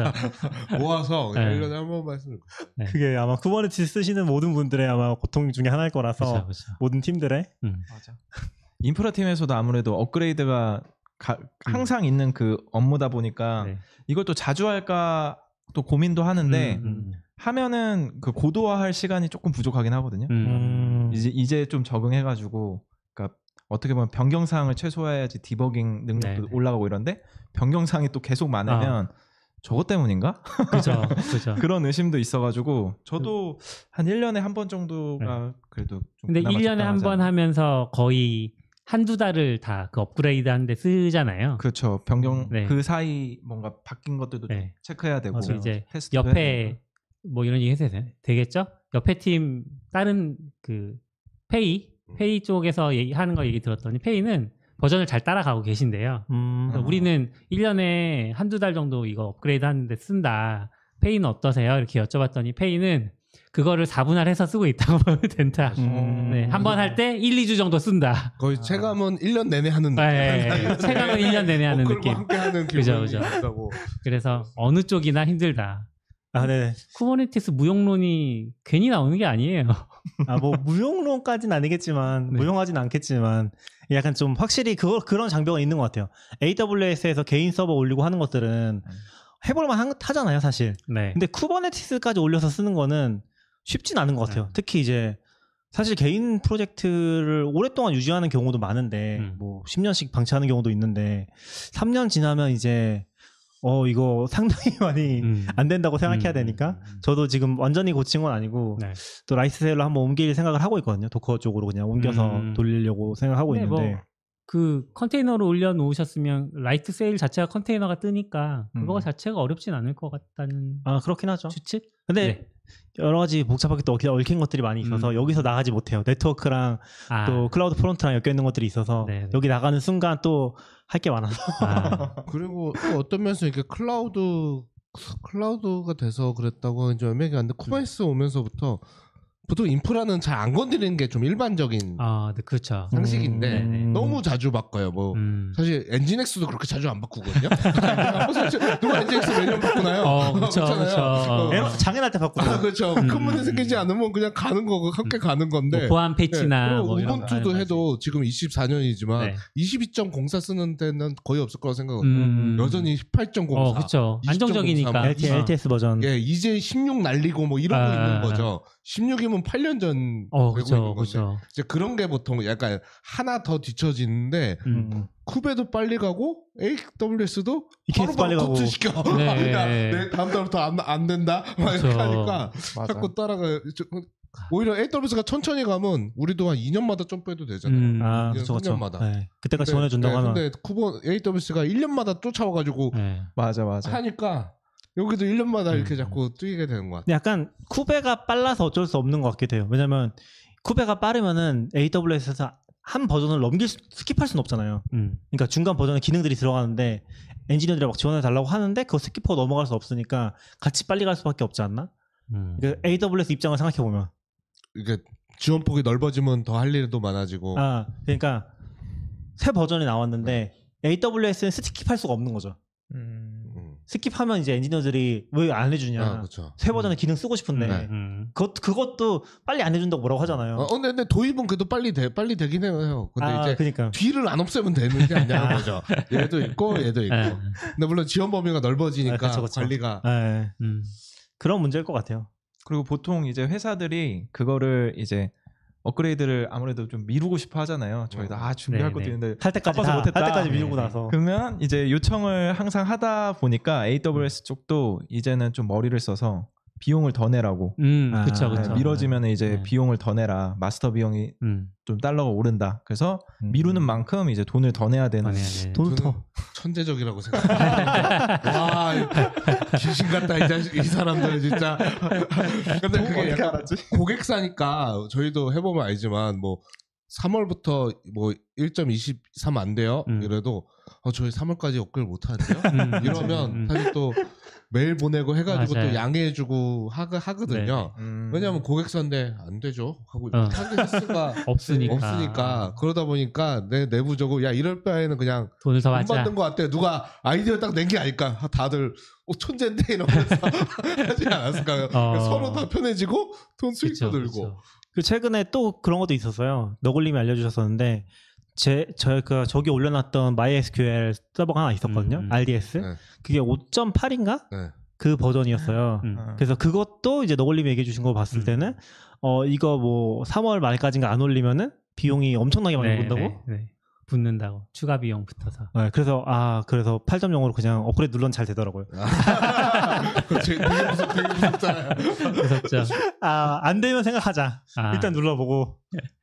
모아서 그냥 네. 일 년에 한 번만 했으면 좋겠어요. 그게 아마 쿠버네티스 쓰시는 모든 분들의 아마 고통 중에 하나일 거라서 그렇죠, 그렇죠. 모든 팀들의 음. 맞아. 인프라 팀에서도 아무래도 업그레이드가 가- 항상 있는 그 업무다 보니까 네. 이걸 또 자주 할까 또 고민도 하는데 음, 음, 하면은 그 고도화할 시간이 조금 부족하긴 하거든요. 음. 음, 이제 이제 좀 적응해가지고, 그러니까 어떻게 보면 변경 사항을 최소화해야지 디버깅 능력도 네네. 올라가고 이런데 변경 사항이 또 계속 많으면 저것 때문인가? 그렇죠, 그렇죠. 그런 의심도 있어가지고 저도 한 일 년에 한 번 정도가 그래도 좀 근데 그나마 일 년에 한 번 적당하지 않나. 하면서 거의 한두 달을 다 그 업그레이드 하는데 쓰잖아요. 그렇죠. 변경 네. 그 사이 뭔가 바뀐 것들도 좀 네. 체크해야 되고 맞아요. 이제 테스트도 해야 되고. 옆에 뭐 이런 얘기 해도 되- 되겠죠? 옆에 팀 다른 그 페이 페이 쪽에서 얘기하는 거 얘기 들었더니 페이는 버전을 잘 따라가고 계신데요. 음, 그래서 우리는 일 년에 한두 달 정도 이거 업그레이드 하는데 쓴다. 페이는 어떠세요? 이렇게 여쭤봤더니 페이는 그거를 사분할해서 쓰고 있다고 보면 된다. 음. 네, 한 번 할 때 일, 이 주 정도 쓴다. 거의 체감은 일 년 내내 하는 느낌. 네, 체감은 일 년 내내 하는 어클과 느낌. 함께 하는 그죠, 기분이 그죠. 있다고. 그래서 어느 쪽이나 힘들다. 아, 네. 쿠버네티스 무용론이 괜히 나오는 게 아니에요. 아, 뭐 무용론까지는 아니겠지만 네. 무용하진 않겠지만 약간 좀 확실히 그거 그런 장벽은 있는 것 같아요. 에이더블유에스에서 개인 서버 올리고 하는 것들은 해볼만 한- 하잖아요, 사실. 네. 근데 쿠버네티스까지 올려서 쓰는 거는 쉽진 않은 것 같아요. 네. 특히 이제 사실 개인 프로젝트를 오랫동안 유지하는 경우도 많은데 음. 뭐 십 년씩 방치하는 경우도 있는데 삼 년 지나면 이제 어 이거 상당히 많이 음. 안 된다고 생각해야 음, 되니까 음, 음. 저도 지금 완전히 고친 건 아니고 네. 또 라이트 세일로 한번 옮길 생각을 하고 있거든요. 도커 쪽으로 그냥 옮겨서 음. 돌리려고 생각하고 근데 있는데 뭐 그 컨테이너로 올려놓으셨으면 라이트 세일 자체가 컨테이너가 뜨니까 그거 음. 자체가 어렵진 않을 것 같다는 아 그렇긴 하죠. 추측? 근데 네. 여러 가지 복잡하게 또 얽힌- 얽힌 것들이 많이 있어서 음. 여기서 나가지 못해요. 네트워크랑 아, 또 클라우드 프론트랑 엮여 있는 것들이 있어서 네네. 여기 나가는 순간 또 할 게 많아서 아, 그리고 또 어떤 면에서 이게 클라우드 클라우드가 돼서 그랬다고 이제 몇 명이 안데 쿠버네티스 오면서부터 보통 인프라는 잘 안 건드리는 게 좀 일반적인 아, 네, 그렇죠. 상식인데 음. 너무 자주 바꿔요. 뭐 음. 사실 엔진엑스도 그렇게 자주 안 바꾸거든요. 뭐 사실 누가 엔진엑스 매년 바꾸나요? 어, 그쵸, 그렇잖아요. 그쵸. 어. 에러- 장애날 때 바꾸고 아, 그렇죠. 음. 큰 문제 생기지 않으면 그냥 가는 거고 함께 가는 건데. 뭐 보안 패치나 네. 그리고 뭐 이런 거 우분투도 하는 해도 지금 이십사 년이지만 네. 이십이 점 공사 쓰는 데는 거의 없을 거라고 생각하거든요. 음. 여전히 십팔 점 공사. 어, 그렇죠. 이십 점 안정적이니까. 공사. 엘티, 어. 엘티에스 버전 예, 이제 십육 날리고 뭐 이러고 아, 있는 거죠. 십육이면 팔 년 전 어, 되고 그렇죠, 있는 건데. 그렇죠. 이제 그런 게 보통 약간 하나 더 뒤처지는데 음. 음. 쿠베도 빨리 가고 에이더블유에스도 이케이에스 빨리 가고. 시켜. 네. 야, 내 다음 달부터 안, 안 된다. 막 이렇게 그렇죠. 하니까 맞아. 자꾸 따라가. 오히려 에이더블유에스가 천천히 가면 우리도 한 이 년마다 점프해도 되잖아요. 음. 아 이 년, 그렇죠 삼 그렇죠. 년마다. 네. 그때까지 지원해준다고 네, 하면 근데 쿠버 에이더블유에스가 일 년마다 쫓아와가지고 네. 맞아 맞아. 하니까 여기도 일 년마다 음. 이렇게 자꾸 뛰게 되는 것 같아요. 근데 약간 쿠베가 빨라서 어쩔 수 없는 것 같기도 해요. 왜냐면 쿠베가 빠르면은 에이더블유에스에서 한 버전을 넘길 수, 스킵할 수는 없잖아요. 음. 그러니까 중간 버전에 기능들이 들어가는데 엔지니어들이 막 지원해 달라고 하는데 그거 스킵하고 넘어갈 수 없으니까 같이 빨리 갈 수밖에 없지 않나? 음. 그 에이더블유에스 입장을 생각해 보면 이게 지원폭이 넓어지면 더 할 일도 많아지고. 아 그러니까 새 버전이 나왔는데 에이더블유에스는 스킵할 수가 없는 거죠. 음. 음. 스킵하면 이제 엔지니어들이 왜 안 해주냐. 아, 그렇죠. 새 버전의 기능 쓰고 싶은데 네. 음. 그것 그것도 빨리 안 해준다고 뭐라고 하잖아요. 어, 근데, 근데 도입은 그래도 빨리 돼 빨리 되긴 해요. 근데 아, 이제 그러니까 뒤를 안 없애면 되는 게 아니냐는 거죠. 얘도 있고 얘도 있고. 네. 근데 물론 지원 범위가 넓어지니까 아, 그쵸, 그쵸. 관리가 네. 음. 그런 문제일 것 같아요. 그리고 보통 이제 회사들이 그거를 이제 업그레이드를 아무래도 좀 미루고 싶어 하잖아요. 저희도 아 준비할 네, 것도 네. 있는데 할 때까지 바빠서 다, 못했다. 할 때까지 미루고 네. 나서 그러면 이제 요청을 항상 하다 보니까 에이더블유에스 쪽도 이제는 좀 머리를 써서 비용을 더 내라고. 음, 아, 그쵸, 네, 그쵸. 미뤄지면 이제 네. 비용을 더 내라. 마스터 비용이 음. 좀 달러가 오른다. 그래서 미루는 만큼 이제 돈을 더 내야 되는. 더 내야 돼. 돈 저는 더. 천재적이라고 생각해요. 와 귀신 같다 이, 자식, 이 사람들 진짜. 근데 그게 약간 고객사니까 저희도 해보면 알지만 뭐 삼월부터 뭐 일 점 이십삼 안 돼요. 음. 이래도 어, 저희 삼월까지 업그레이드 못 하는데요. 음, 이러면 음. 사실 또 메일 보내고 해가지고 맞아요. 또 양해해주고 하, 하거든요. 음. 왜냐하면 고객사인데 안 되죠 하고 어. 하게 수가 없으니까. 없으니까 그러다 보니까 내 내부적으로 야 이럴 바에는 그냥 돈을 더 돈 받자. 받는 것 같아. 누가 아이디어 딱 낸 게 아닐까. 다들 어, 천재인데 이러면서 하지 않았을까요? 어. 서로 다 편해지고 돈 수익도 그쵸, 늘고. 그쵸. 그 최근에 또 그런 것도 있었어요. 너굴님이 알려주셨었는데 제 저희가 저기 올려놨던 마이에스큐엘 서버가 하나 있었거든요. 음, 음. 알디에스. 네. 그게 오 점 팔인가? 네. 그 버전이었어요. 음. 어. 그래서 그것도 이제 너굴님이 얘기해 주신 거 봤을 음. 때는 어 이거 뭐 삼월 말까지인가 안 올리면은 비용이 엄청나게 많이 네, 오른다고. 네, 네. 붙는다고. 추가 비용 붙어서. 네, 그래서 아 그래서 팔 점 영으로 그냥 업그레이드 눌렀는데 잘 되더라고요. 그렇지. 되게 무섭, 되게 무섭잖아요. 무섭죠. 아 안 되면 생각하자. 아, 일단 눌러보고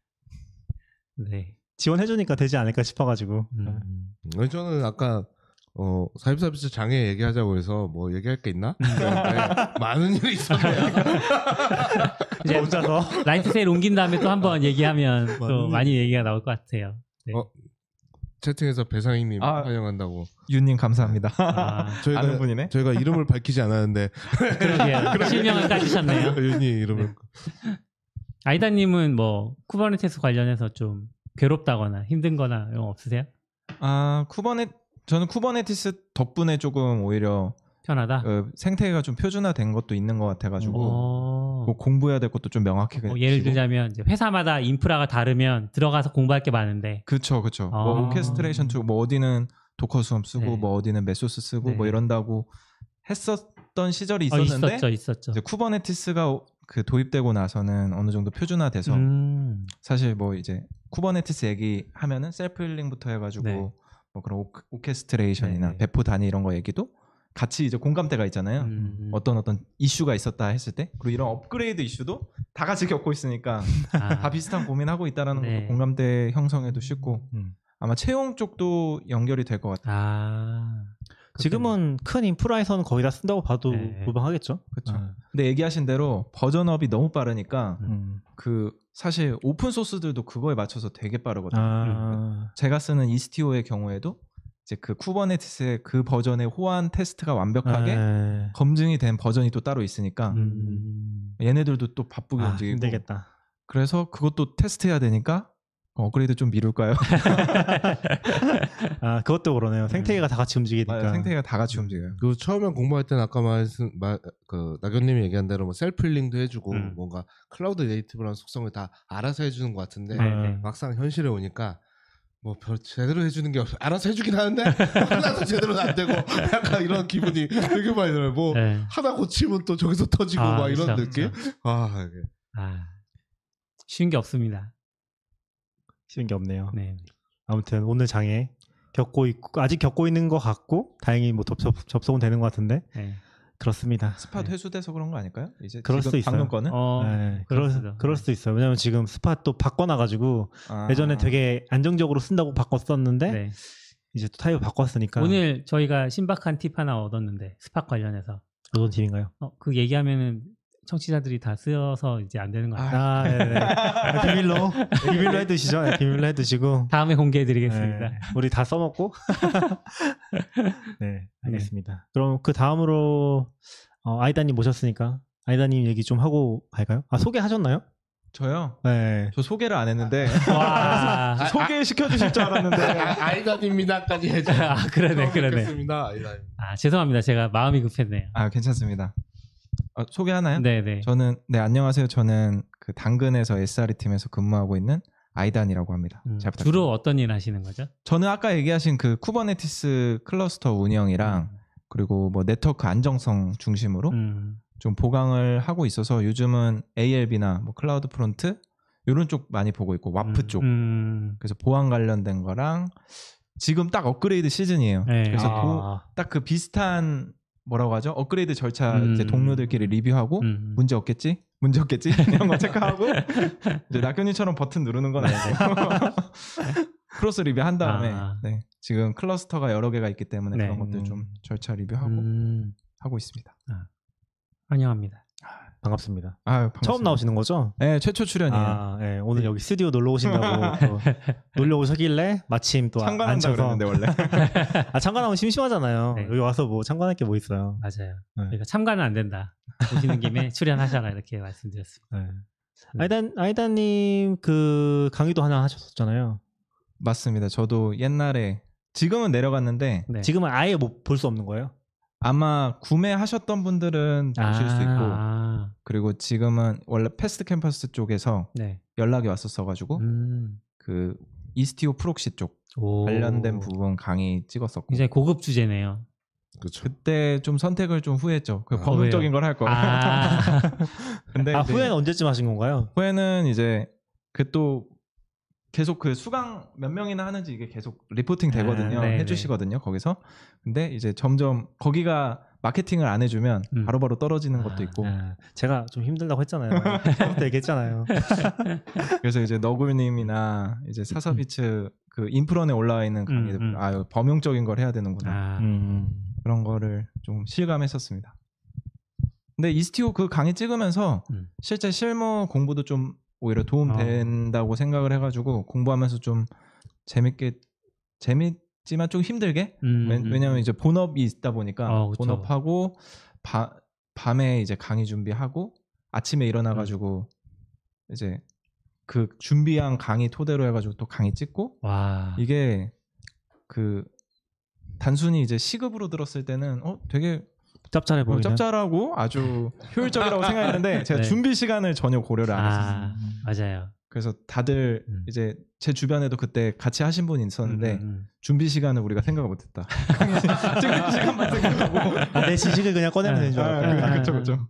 네. 지원해주니까 되지 않을까 싶어가지고. 음. 음, 저는 아까 어, 사입 서비스 장애 얘기하자고 해서 뭐 얘기할 게 있나? 그랬는데 많은 일이 있었네요. 이제 혼자서 라이트 세일 옮긴 다음에 또 한번 얘기하면 또 맞네. 많이 얘기가 나올 것 같아요. 네. 어, 채팅에서 배상희님 아. 환영한다고. 윤님 감사합니다. 아, 저희가 아는 분이네. 저희가 이름을 밝히지 않았는데 그러게요. 실명을 까주셨네요. 윤이 이름을. 네. 아이다님은 뭐 쿠버네티스 관련해서 좀 괴롭다거나 힘든거나 이런 거 없으세요? 아 쿠버네 저는 쿠버네티스 덕분에 조금 오히려 편하다. 어, 생태계가 좀 표준화된 것도 있는 것 같아가지고 어, 뭐 공부해야 될 것도 좀 명확하게. 어, 예를 들자면 이제 회사마다 인프라가 다르면 들어가서 공부할 게 많은데. 그쵸 그쵸. 아. 뭐 오케스트레이션 툴, 뭐 어디는 도커 수험 쓰고 네. 뭐 어디는 메소스 쓰고 네. 뭐 이런다고 했었던 시절이 어, 있었는데 있었죠, 있었죠. 이제 쿠버네티스가 그 도입되고 나서는 어느 정도 표준화돼서 음, 사실 뭐 이제 쿠버네티스 얘기하면은 셀프 힐링부터 해가지고 네. 뭐 그런 오, 오케스트레이션이나 네, 네. 배포 단위 이런 거 얘기도 같이 이제 공감대가 있잖아요. 음, 어떤 어떤 이슈가 있었다 했을 때 그리고 이런 업그레이드 이슈도 다 같이 겪고 있으니까 아, 다 비슷한 고민하고 있다라는 네. 것도 공감대 형성에도 쉽고 음. 아마 채용 쪽도 연결이 될 것 같아요. 아, 지금은 큰 인프라에서는 거의 다 쓴다고 봐도 네. 무방하겠죠. 그렇죠. 아, 근데 얘기하신 대로 버전업이 너무 빠르니까 음. 그 사실 오픈 소스들도 그거에 맞춰서 되게 빠르거든요. 아, 제가 쓰는 이스티오의 경우에도 이제 그 쿠버네티스의 그 버전의 호환 테스트가 완벽하게 아, 검증이 된 버전이 또 따로 있으니까 음, 얘네들도 또 바쁘게 아, 움직이고 힘들겠다. 그래서 그것도 테스트해야 되니까 업그레이드 좀 미룰까요? 아, 그것도 그러네요. 생태계가 다 같이 움직이니까. 맞아요. 생태계가 다 같이 움직여요. 그 처음에 공부할 때는 아까 말씀 말, 그 낙연님이 얘기한 대로 뭐 셀프 힐링도 해주고 음. 뭔가 클라우드 네이티브라는 속성을 다 알아서 해주는 것 같은데 네, 네. 막상 현실에 오니까 뭐 별 제대로 해주는 게 없어. 알아서 해주긴 하는데 하나도 제대로 안 되고 약간 이런 기분이 되게 많이 들어요. 뭐 네. 하나 고치면 또 저기서 터지고 아, 막 이런 그쵸, 느낌. 그쵸. 아 이게. 아, 쉬운 게 없습니다. 쉬운 게 없네요. 네. 아무튼 오늘 장애 겪고 있고 아직 겪고 있는 것 같고 다행히 뭐 접속, 접속은 되는 것 같은데 네. 그렇습니다. 스팟 네. 회수돼서 그런 거 아닐까요? 이제 그럴 지금 수도 있어요. 방금 거는 어, 네, 그럴 그럴, 수도. 그럴 수도 있어요. 왜냐면 지금 스팟 또 바꿔놔가지고 아. 예전에 되게 안정적으로 쓴다고 바꿨었는데 네. 이제 또 타입을 바꿨으니까 오늘 저희가 신박한 팁 하나 얻었는데 스팟 관련해서 어떤 팀인가요? 어, 그 얘기하면은 청취자들이 다 쓰여서 이제 안 되는 거 같아요. 아, 네네. 아, 비밀로 비밀로 해두시죠. 네, 비밀로 해두시고 다음에 공개해드리겠습니다. 네, 우리 다 써먹고 네 알겠습니다. 그럼 그 다음으로 어, 아이다님 모셨으니까 아이다님 얘기 좀 하고 갈까요? 아 소개하셨나요? 저요? 네. 저 소개를 안 했는데 와. 소개시켜 주실 줄 알았는데 아, 아이다입니다까지 해줘. 아, 그러네, 그러네. 뵙겠습니다. 아이다입니다. 아, 죄송합니다. 제가 마음이 급했네요. 아 괜찮습니다. 아, 소개하나요? 네네. 저는 네 안녕하세요. 저는 그 당근에서 에스알이 팀에서 근무하고 있는 아이단이라고 합니다. 음, 잘 부탁드립니다. 주로 어떤 일 하시는 거죠? 저는 아까 얘기하신 그 쿠버네티스 클러스터 운영이랑 그리고 뭐 네트워크 안정성 중심으로 음. 좀 보강을 하고 있어서 요즘은 에이엘비나 뭐 클라우드 프론트 이런 쪽 많이 보고 있고 와프 음, 쪽 음. 그래서 보안 관련된 거랑 지금 딱 업그레이드 시즌이에요. 네. 그래서 아. 딱 그 비슷한 뭐라고 하죠? 업그레이드 절차 음. 이제 동료들끼리 리뷰하고 음. 문제 없겠지? 문제 없겠지? 이런 거 체크하고 이제 낙견이처럼 버튼 누르는 건 아니고 크로스 리뷰 한 다음에 아. 네. 지금 클러스터가 여러 개가 있기 때문에 네. 그런 것들 좀 절차 리뷰하고 음. 하고 있습니다. 환영합니다. 반갑습니다. 아유, 반갑습니다. 처음 나오시는 거죠? 네, 최초 출연이에요. 아, 네. 오늘 여기 스튜디오 놀러 오신다고 또 놀러 오셨길래 마침 또 참관한다 앉혀서 그랬는데 원래. 아 참관하면 심심하잖아요. 네. 여기 와서 뭐 참관할 게 뭐 있어요. 맞아요. 네. 그러니까 참가는 안 된다. 오시는 김에 출연하셔라 이렇게 말씀드렸습니다. 네. 아이단 아이단님 그 강의도 하나 하셨었잖아요. 맞습니다. 저도 옛날에 지금은 내려갔는데 네. 지금은 아예 못 볼 수 없는 거예요? 아마 구매하셨던 분들은 보실 수 있고 아, 그리고 지금은 원래 패스트 캠퍼스 쪽에서 네. 연락이 왔었어가지고 음. 그 이스티오 프록시 쪽 오. 관련된 부분 강의 찍었었고 굉장히 고급 주제네요. 그렇죠. 그때 좀 선택을 좀 후회했죠. 그 아, 범용적인 걸 할 거. 아, 근데 아 이제 후회는 언제쯤 하신 건가요? 후회는 이제 그 또 계속 그 수강 몇 명이나 하는지 이게 계속 리포팅 되거든요. 아, 네네. 해주시거든요. 거기서. 근데 이제 점점 거기가 마케팅을 안 해주면 음. 바로바로 떨어지는 것도 있고. 아, 제가 좀 힘들다고 했잖아요. 처음부터 얘기했잖아요. 그래서 이제 너굴님이나 이제 사서비츠 그 인프런에 올라와 있는 강의들 음, 음. 아유 범용적인 걸 해야 되는구나. 아, 음. 그런 거를 좀 실감했었습니다. 근데 이스티오 그 강의 찍으면서 음. 실제 실무 공부도 좀 오히려 도움 어. 된다고 생각을 해가지고 공부하면서 좀 재밌게 재밌지만 좀 힘들게 음, 왜, 음. 왜냐면 이제 본업이 있다 보니까 어, 그쵸. 본업하고 바, 밤에 이제 강의 준비하고 아침에 일어나가지고 음. 이제 그 준비한 강의 토대로 해가지고 또 강의 찍고 와. 이게 그 단순히 이제 시급으로 들었을 때는 어 되게 짭짤해 뭐 보이는. 짭짤하고 아주 효율적이라고 생각했는데 제가 네. 준비 시간을 전혀 고려를 안 했었어요. 아, 맞아요. 그래서 다들 음. 이제 제 주변에도 그때 같이 하신 분이 있었는데 음, 음, 준비 시간을 우리가 생각을 못했다. 찍는 시간만 생각하고 아, 내 지식을 그냥 꺼내면 되는 줄 아, 알았다. 그쵸 그쵸.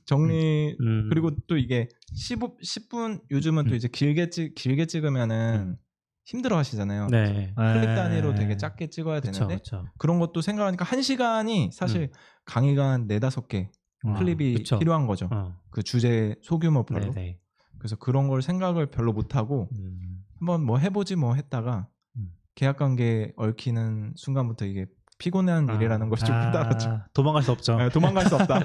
정리 음. 그리고 또 이게 십오, 십 분 요즘은 또 음. 이제 길게 찍 길게 찍으면은 힘들어 하시잖아요. 네. 클립 단위로 네. 되게 작게 찍어야 그렇죠, 되는데 그렇죠. 그런 것도 생각하니까 한 시간이 사실 강의가 한 네다섯 개 클립이 음. 그쵸. 필요한 거죠. 어. 그 주제 소규모 별로. 네네. 그래서 그런 걸 생각을 별로 못 하고 음. 한번 뭐 해보지 뭐 했다가 음. 계약 관계 얽히는 순간부터 이게 피곤한 아. 일이라는 것이 좀 아, 깨달았죠. 도망갈 수 없죠. 아, 도망갈 수 없다.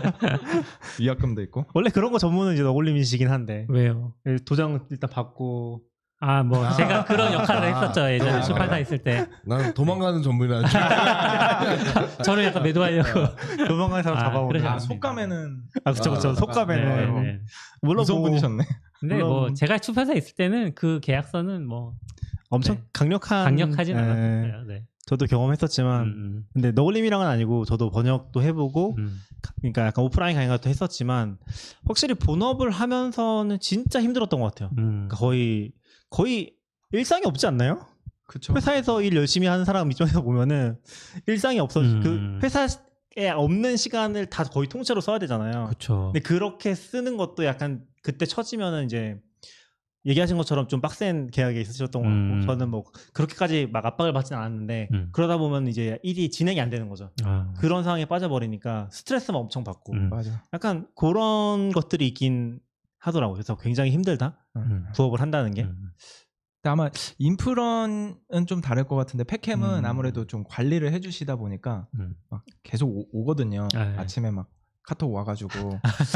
위약금도 있고. 원래 그런 거 전문은 이제 너굴님이시긴 한데 왜요? 도장 일단 받고 아, 뭐 아. 제가 그런 역할을 아. 했었죠. 예전에 아, 출판사 그래요? 있을 때 난 도망가는 전문이라. 저를 약간 매도하려고. 도망가는 사람 아, 잡아오는. 그러지 아, 않습니다. 속감에는 아 그쵸 그쵸 아, 속감에는 네, 아, 네. 물론 무서운 뭐 분이셨네. 근데 물론- 뭐 제가 출판사 있을 때는 그 계약서는 뭐 엄청 네. 강력한 강력하진 예, 않았어요. 네. 저도 경험했었지만 음, 근데 너굴님이랑은 아니고 저도 번역도 해보고 음. 그러니까 약간 오프라인 강의 같은 거 했었지만 확실히 본업을 하면서는 진짜 힘들었던 것 같아요. 음. 그러니까 거의 거의 일상이 없지 않나요? 그쵸. 회사에서 일 열심히 하는 사람 입장에서 보면은 일상이 없어. 음. 그 회사에 없는 시간을 다 거의 통째로 써야 되잖아요. 그렇죠. 근데 그렇게 쓰는 것도 약간 그때 처지면은 이제 얘기하신 것처럼 좀 빡센 계약에 있으셨던 것 같고 음. 저는 뭐 그렇게까지 막 압박을 받지는 않았는데 음. 그러다 보면 이제 일이 진행이 안 되는 거죠. 아. 그런 상황에 빠져버리니까 스트레스만 엄청 받고 음. 맞아. 약간 그런 것들이 있긴 하더라고요. 그래서 굉장히 힘들다 음. 부업을 한다는 게. 음. 근데 아마 인프런은 좀 다를 것 같은데 팩캠은 음. 아무래도 좀 관리를 해주시다 보니까 음. 막 계속 오, 오거든요. 아, 네. 아침에 막 카톡 와가지고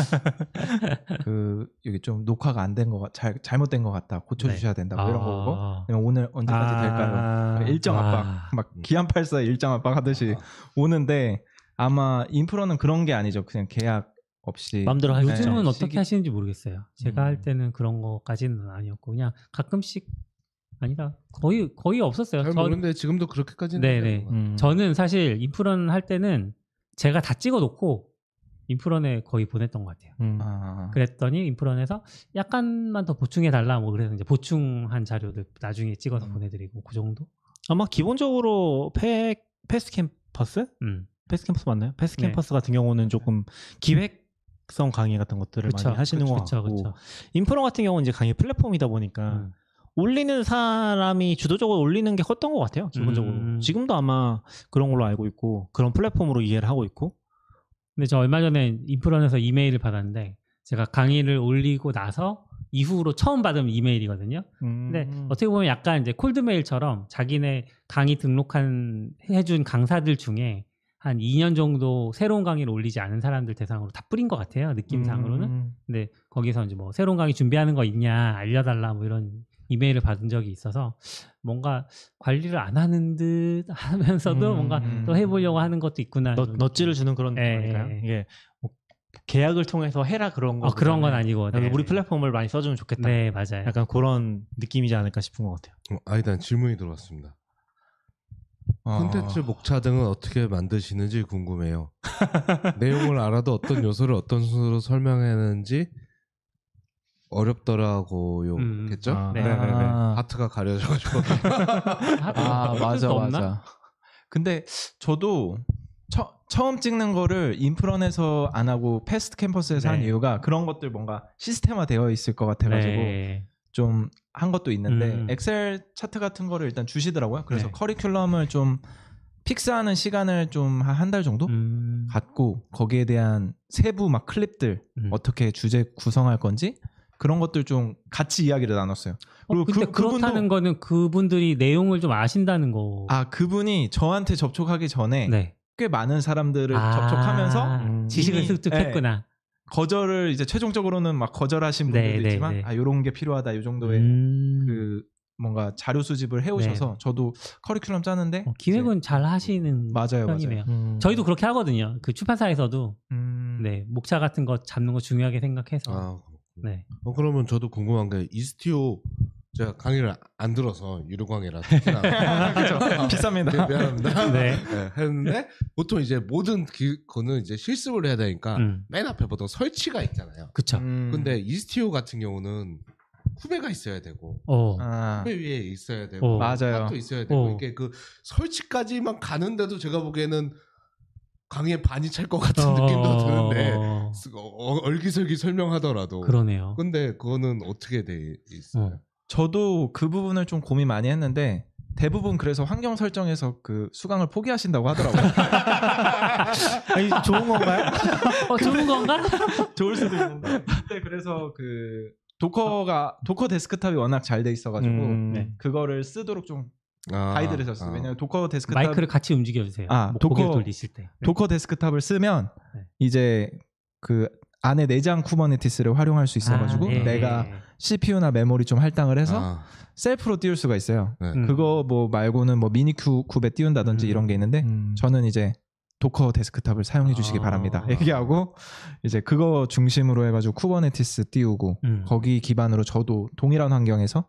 그 여기 좀 녹화가 안 된 거 같, 잘 잘못된 것 같다. 고쳐주셔야 된다. 뭐 이런 아. 거고. 아니면 오늘 언제까지 될까요? 아. 일정 와. 압박, 막 기안팔사 일정 압박 하듯이 오는데 아마 인프로는 그런 게 아니죠. 그냥 계약 없이 마음대로 할 수 있죠. 요즘은 네, 어떻게 시기- 하시는지 모르겠어요. 제가 음. 할 때는 그런 거까지는 아니었고 그냥 가끔씩 아니다 거의 거의 없었어요. 잘 전- 모르는데 지금도 그렇게까지는 네네. 하지 않는 것 음. 저는 사실 인프런 할 때는 제가 다 찍어놓고 인프런에 거의 보냈던 것 같아요. 음. 아, 그랬더니 인프런에서 약간만 더 보충해 달라 뭐 그래서 이제 보충한 자료들 나중에 찍어서 음. 보내드리고 그 정도. 아마 기본적으로 패, 패스트 캠퍼스? 음. 패스트 캠퍼스 맞나요? 패스트 네. 캠퍼스 같은 경우는 조금 기획성 강의 같은 것들을 그쵸, 많이 하시는 것 그쵸, 같고 그쵸. 인프런 같은 경우는 이제 강의 플랫폼이다 보니까 음. 올리는 사람이 주도적으로 올리는 게 컸던 것 같아요. 기본적으로. 음. 지금도 아마 그런 걸로 알고 있고 그런 플랫폼으로 이해를 하고 있고. 근데 저 얼마 전에 인프런에서 이메일을 받았는데 제가 강의를 올리고 나서 이후로 처음 받은 이메일이거든요. 근데 음. 어떻게 보면 약간 이제 콜드메일처럼 자기네 강의 등록한 해준 강사들 중에 한 이 년 정도 새로운 강의를 올리지 않은 사람들 대상으로 다 뿌린 것 같아요. 느낌상으로는. 음. 근데 거기서 이제 뭐 새로운 강의 준비하는 거 있냐 알려달라 뭐 이런 이메일을 받은 적이 있어서 뭔가 관리를 안 하는 듯 하면서도 음. 뭔가 또 해보려고 하는 것도 있구나. 너, 이런 넛지를 주는 그런 느낌 예, 아닐까요? 예, 예. 이게 뭐 계약을 통해서 해라 그런 거. 어, 그런 건 아니고. 네. 우리 플랫폼을 많이 써주면 좋겠다. 네, 맞아요. 약간 그런 느낌이지 않을까 싶은 것 같아요. 같아요. 어, 아니다 질문이 들어왔습니다. 아. 콘텐츠 목차 등은 어떻게 만드시는지 궁금해요. 내용을 알아도 어떤 요소를 어떤 순서로 설명하는지 어렵더라고요. 음. 겠죠? 아, 네. 네네네. 하트가 가려져가지고 아 맞아 없나? 맞아. 근데 저도 처, 처음 찍는 거를 인프런에서 안 하고 패스트 캠퍼스에서 한 네. 이유가 그런 것들 뭔가 시스템화 되어 있을 것 같아가지고 네. 좀 한 것도 있는데 음. 엑셀 차트 같은 거를 일단 주시더라고요. 그래서 네. 커리큘럼을 좀 픽스하는 시간을 좀 한 달 정도 음. 갖고 거기에 대한 세부 막 클립들 음. 어떻게 주제 구성할 건지 그런 것들 좀 같이 이야기를 나눴어요. 어, 근데 그- 그렇다는 그분도- 거는 그분들이 내용을 좀 아신다는 거. 아 그분이 저한테 접촉하기 전에 네. 꽤 많은 사람들을 아, 접촉하면서 음. 지식을 이미- 습득했구나. 거절을 이제 최종적으로는 막 거절하신 네, 분들도 네, 있지만 네. 아 요런 게 필요하다 이 정도의 음. 그 뭔가 자료 수집을 해오셔서 네. 저도 커리큘럼 짜는데 어, 기획은 잘 하시는 맞아요, 편이네요. 음. 저희도 그렇게 하거든요. 그 출판사에서도 음, 네 목차 같은 거 잡는 거 중요하게 생각해서. 아, 네. 어, 그러면 저도 궁금한 게 이스티오 제가 강의를 안 들어서 유료 강의라 특히나 그렇죠. 비쌉니다. 미- 미안합니다. 네. 네, 했는데 보통 이제 모든 기, 거는 이제 실습을 해야 되니까 음. 맨 앞에 보통 설치가 있잖아요. 그쵸. 음, 근데 이스티오 같은 경우는 후배가 있어야 되고 어. 아, 후배 위에 있어야 되고 어. 맞아요. 또 있어야 되고 어. 이게 그 설치까지만 가는데도 제가 보기에는 강의에 반이 찰 것 같은 느낌도 드는데 어, 어, 얼기설기 설명하더라도 그러네요. 근데 그거는 어떻게 돼 있어요? 어. 저도 그 부분을 좀 고민 많이 했는데 대부분 그래서 환경 설정에서 그 수강을 포기하신다고 하더라고요. 아니, 좋은 건가요? 어, 좋은 건가? 좋을 수도 있는데. 네, 그래서 그 도커가 도커 데스크탑이 워낙 잘 돼 있어가지고 음. 네. 그거를 쓰도록 좀 아, 가이드를 줬어요. 아. 왜냐면 도커 데스크탑 마이크를 같이 움직여 주세요. 아, 뭐 도커- 고개를 돌리실 때. 네. 도커 데스크탑을 쓰면 네. 이제 그 안에 내장 쿠버네티스를 활용할 수 있어가지고 아, 예, 내가 예, 예. 씨피유나 메모리 좀 할당을 해서 아, 셀프로 띄울 수가 있어요. 네. 음. 그거 뭐 말고는 뭐 미니 큐, 큐브에 띄운다든지 음. 이런 게 있는데 음. 저는 이제 도커 데스크탑을 사용해 주시기 아. 바랍니다. 얘기하고 이제 그거 중심으로 해가지고 쿠버네티스 띄우고 음. 거기 기반으로 저도 동일한 환경에서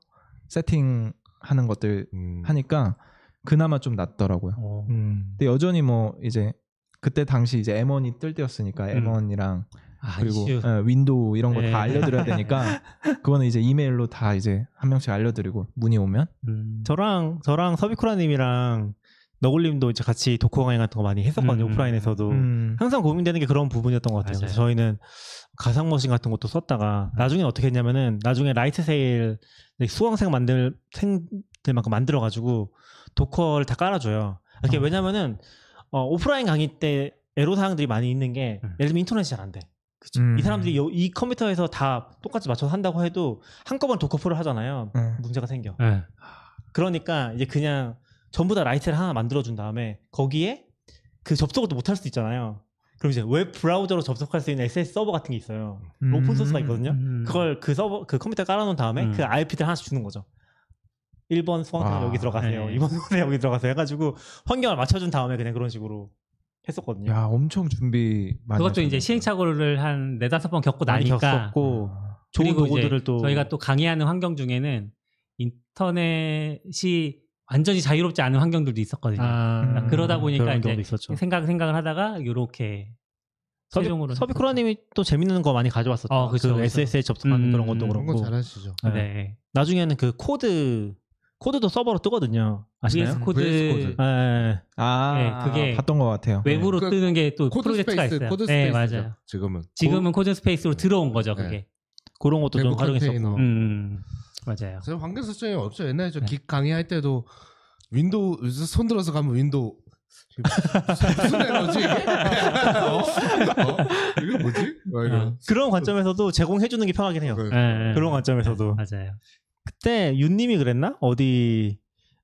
세팅하는 것들 음. 하니까 그나마 좀 낫더라고요. 어. 음. 근데 여전히 뭐 이제 그때 당시 이제 엠 원이 뜰 때였으니까 엠 원이랑 아, 그리고 이슈. 예, 윈도우 이런 거 다 네. 알려드려야 되니까 그거는 이제 이메일로 다 이제 한 명씩 알려드리고 문의 오면 음. 저랑 저랑 서비쿠라님이랑 너굴님도 이제 같이 도커 강의 같은 거 많이 했었거든요. 음. 오프라인에서도 음, 항상 고민되는 게 그런 부분이었던 것 같아요. 맞아요. 그래서 저희는 가상머신 같은 것도 썼다가 나중에 어떻게 했냐면은 나중에 라이트 세일 수강생 만들 생들만큼 만들어가지고 도커를 다 깔아줘요. 이렇게 어. 왜냐면은 어, 오프라인 강의 때 애로사항들이 많이 있는 게 음. 예를 들면 인터넷이 잘 안 돼. 음. 이 사람들이 요- 이 컴퓨터에서 다 똑같이 맞춰서 한다고 해도 한꺼번에 도커풀을 하잖아요. 음. 문제가 생겨. 네. 그러니까 이제 그냥 전부 다 라이트를 하나 만들어준 다음에 거기에 그 접속을 또 못할 수도 있잖아요. 그럼 이제 웹 브라우저로 접속할 수 있는 에스에스 서버 같은 게 있어요. 음. 오픈 소스가 있거든요. 음. 그걸 그 서버 그 컴퓨터에 깔아놓은 다음에 음. 그 아이피들 하나씩 주는 거죠. 일 번 수강생 아, 여기 들어가세요. 네. 이 번 수강생 여기 들어가세요. 해가지고 환경을 맞춰준 다음에 그냥 그런 식으로 했었거든요. 야, 엄청 준비 많이 그것도 이제 하셨네요. 시행착오를 한 네다섯 번 겪고 많이 나니까 겪었고 좋은 그리고 도구들을 이제 또 저희가 또 강의하는 환경 중에는 인터넷이 완전히 자유롭지 않은 환경들도 있었거든요. 아, 음, 그러다 보니까 그런 이제 경우도 있었죠. 생각 생각을 하다가 이렇게 서비, 최종으로 서비쿠라님이 또 재밌는 거 많이 가져왔었죠. 어, 그쵸, 그 그쵸. 에스에스엘 접속하는 음, 그런 것도 그런 그런 건 그렇고 잘하시죠. 네. 네. 나중에는 그 코드 코드도 서버로 뜨거든요. 아시나요? 브이에스 코드, 브이에스 코드. 네. 아, 네, 그게 봤던 것 같아요. 외부로 그 뜨는 게 또 코드 프로젝트가 스페이스, 있어요. 코드 네, 스페이스죠. 맞아요. 지금은 지금은 코드 스페이스로 들어온 거죠, 네. 그게. 그런 것도 좀 대부 활용했었고. 컨테이너. 음, 맞아요. 제가 관계 설정이 없죠. 옛날에 저 네. 긱 강의할 때도 윈도우 손 들어서 가면 윈도우 무슨, 무슨 에너지 이게? 어? 어? 이게 뭐지? 막 이런. 어. 그런 관점에서 제공해주는 게 편하긴 해요. 그- 네, 그런 관점에서도. 맞아요. 그때 윤님이 그랬나? 어디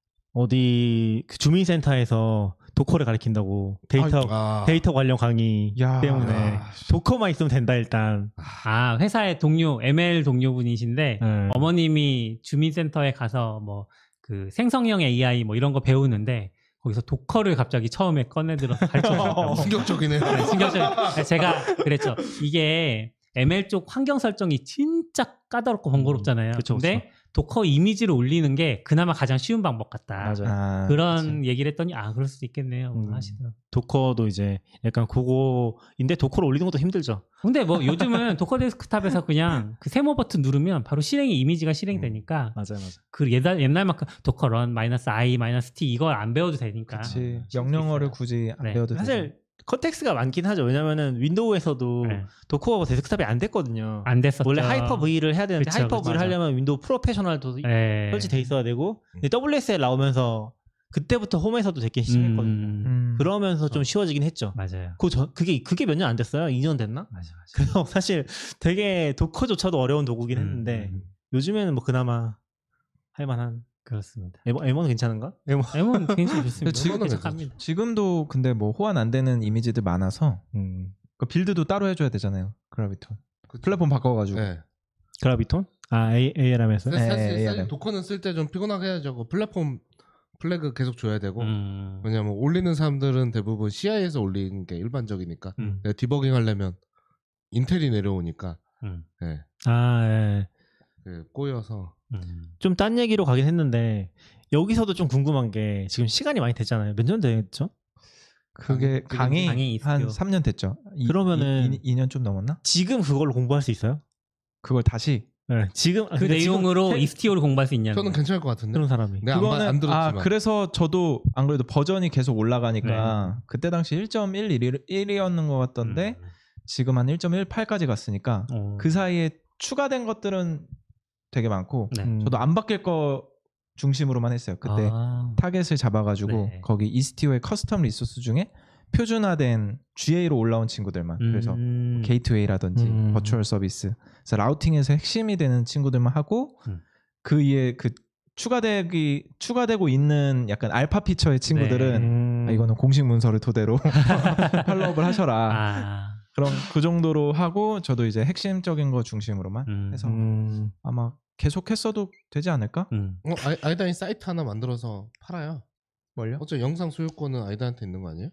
어디 그 주민센터에서 도커를 가르친다고 데이터 아. 데이터 관련 강의 야. 때문에 아. 도커만 있으면 된다 일단. 아, 회사의 동료, 엠엘 동료분이신데, 네. 어머님이 주민센터에 가서 뭐, 그 생성형 에이아이 뭐 이런 거 배우는데, 거기서 도커를 갑자기 처음에 꺼내들어서 가르쳐줬다고. 충격적이네요. 네, 충격적. 제가 그랬죠. 이게 엠엘 쪽 환경 설정이 진짜 까다롭고 번거롭잖아요. 음, 그쵸, 근데 도커 이미지를 올리는 게 그나마 가장 쉬운 방법 같다. 맞아요. 아, 그런 그치. 얘기를 했더니 아 그럴 수도 있겠네요. 뭐 음. 하시더라고요. 도커도 이제 약간 그거인데 도커를 올리는 것도 힘들죠. 근데 뭐 요즘은 도커 데스크탑에서 그냥 그 세모 버튼 누르면 바로 실행이 이미지가 실행되니까 맞아요, 맞아요. 그 옛날 옛날만큼 도커 런 마이너스 i 마이너스 t 이걸 안 배워도 되니까. 그치. 쉴수 명령어를 있어요. 굳이 안 네. 배워도 사실 컨텍스가 많긴 하죠. 왜냐면은 윈도우에서도 네. 도커가 데스크탑이 안 됐거든요. 안 됐었죠. 원래 하이퍼 V를 해야 되는데 그쵸, 하이퍼 그쵸. V를 하려면 윈도우 프로페셔널도 네. 설치돼 있어야 되고 근데 더블유에스엘 나오면서 그때부터 홈에서도 되게 시작했거든요. 음, 음. 그러면서 좀 쉬워지긴 했죠. 맞아요. 그 저, 그게 그게 몇 년 안 됐어요. 이 년 됐나? 맞아, 맞아. 그래서 사실 되게 도커조차도 어려운 도구긴 했는데 음, 요즘에는 뭐 그나마 할만한. 그렇습니다. 에모, 에모는 괜찮은가? 에모. 엠은 굉장히 좋습니다. 지금은 괜찮습니다. 지금도 근데 뭐 호환 안 되는 이미지들 많아서 음. 그 빌드도 따로 해줘야 되잖아요. 그라비톤 그쵸. 플랫폼 바꿔가지고 네. 그라비톤? 아 A, 에이알엠에서? 사실, 네, 사실, 네, 사실 네. 도커는 쓸 때 좀 피곤하게 해야죠. 그 플랫폼 플래그 계속 줘야 되고 음. 왜냐면 올리는 사람들은 대부분 씨아이에서 올리는 게 일반적이니까 음. 내가 디버깅 하려면 인텔이 내려오니까 음. 네. 아, 예. 그 꼬여서 음. 좀 딴 얘기로 가긴 했는데 여기서도 좀 궁금한 게 지금 시간이 많이 됐잖아요. 몇 년 됐죠? 그게 강의, 강의, 강의 한 있어요. 삼 년 됐죠. 이, 그러면은- 이, 이 년 좀 넘었나? 지금 그걸로 공부할 수 있어요? 그걸 다시 네. 지금 그 내용으로 이스티오를 공부할 수 있냐는 저는 거예요. 괜찮을 것 같은데 그런 사람이. 내가 안, 봐- 안 들었지만 아 그래서 저도 안 그래도 버전이 계속 올라가니까 네. 그때 당시 일 점 일이었는 것 같던데 음. 지금 한 일 점 일팔까지 갔으니까 어. 그 사이에 추가된 것들은 되게 많고 네. 음. 저도 안 바뀔 거 중심으로만 했어요. 그때 아. 타겟을 잡아가지고 네. 거기 이스티오의 커스텀 리소스 중에 표준화된 지에이로 올라온 친구들만 그래서 음. 게이트웨이라든지 음. 버추얼 서비스 그래서 라우팅에서 핵심이 되는 친구들만 하고 음. 그 위에 그 추가되기 추가되고 있는 약간 알파 피처의 친구들은 음. 아, 이거는 공식 문서를 토대로 팔로우업을 하셔라 아. 그런 그 정도로 하고 저도 이제 핵심적인 거 중심으로만 음. 해서 음. 아마 계속 했어도 되지 않을까? 음. 어, 아이, 아이다인 사이트 하나 만들어서 팔아요. 뭘요? 어차피 영상 소유권은 아이다한테 있는 거 아니에요?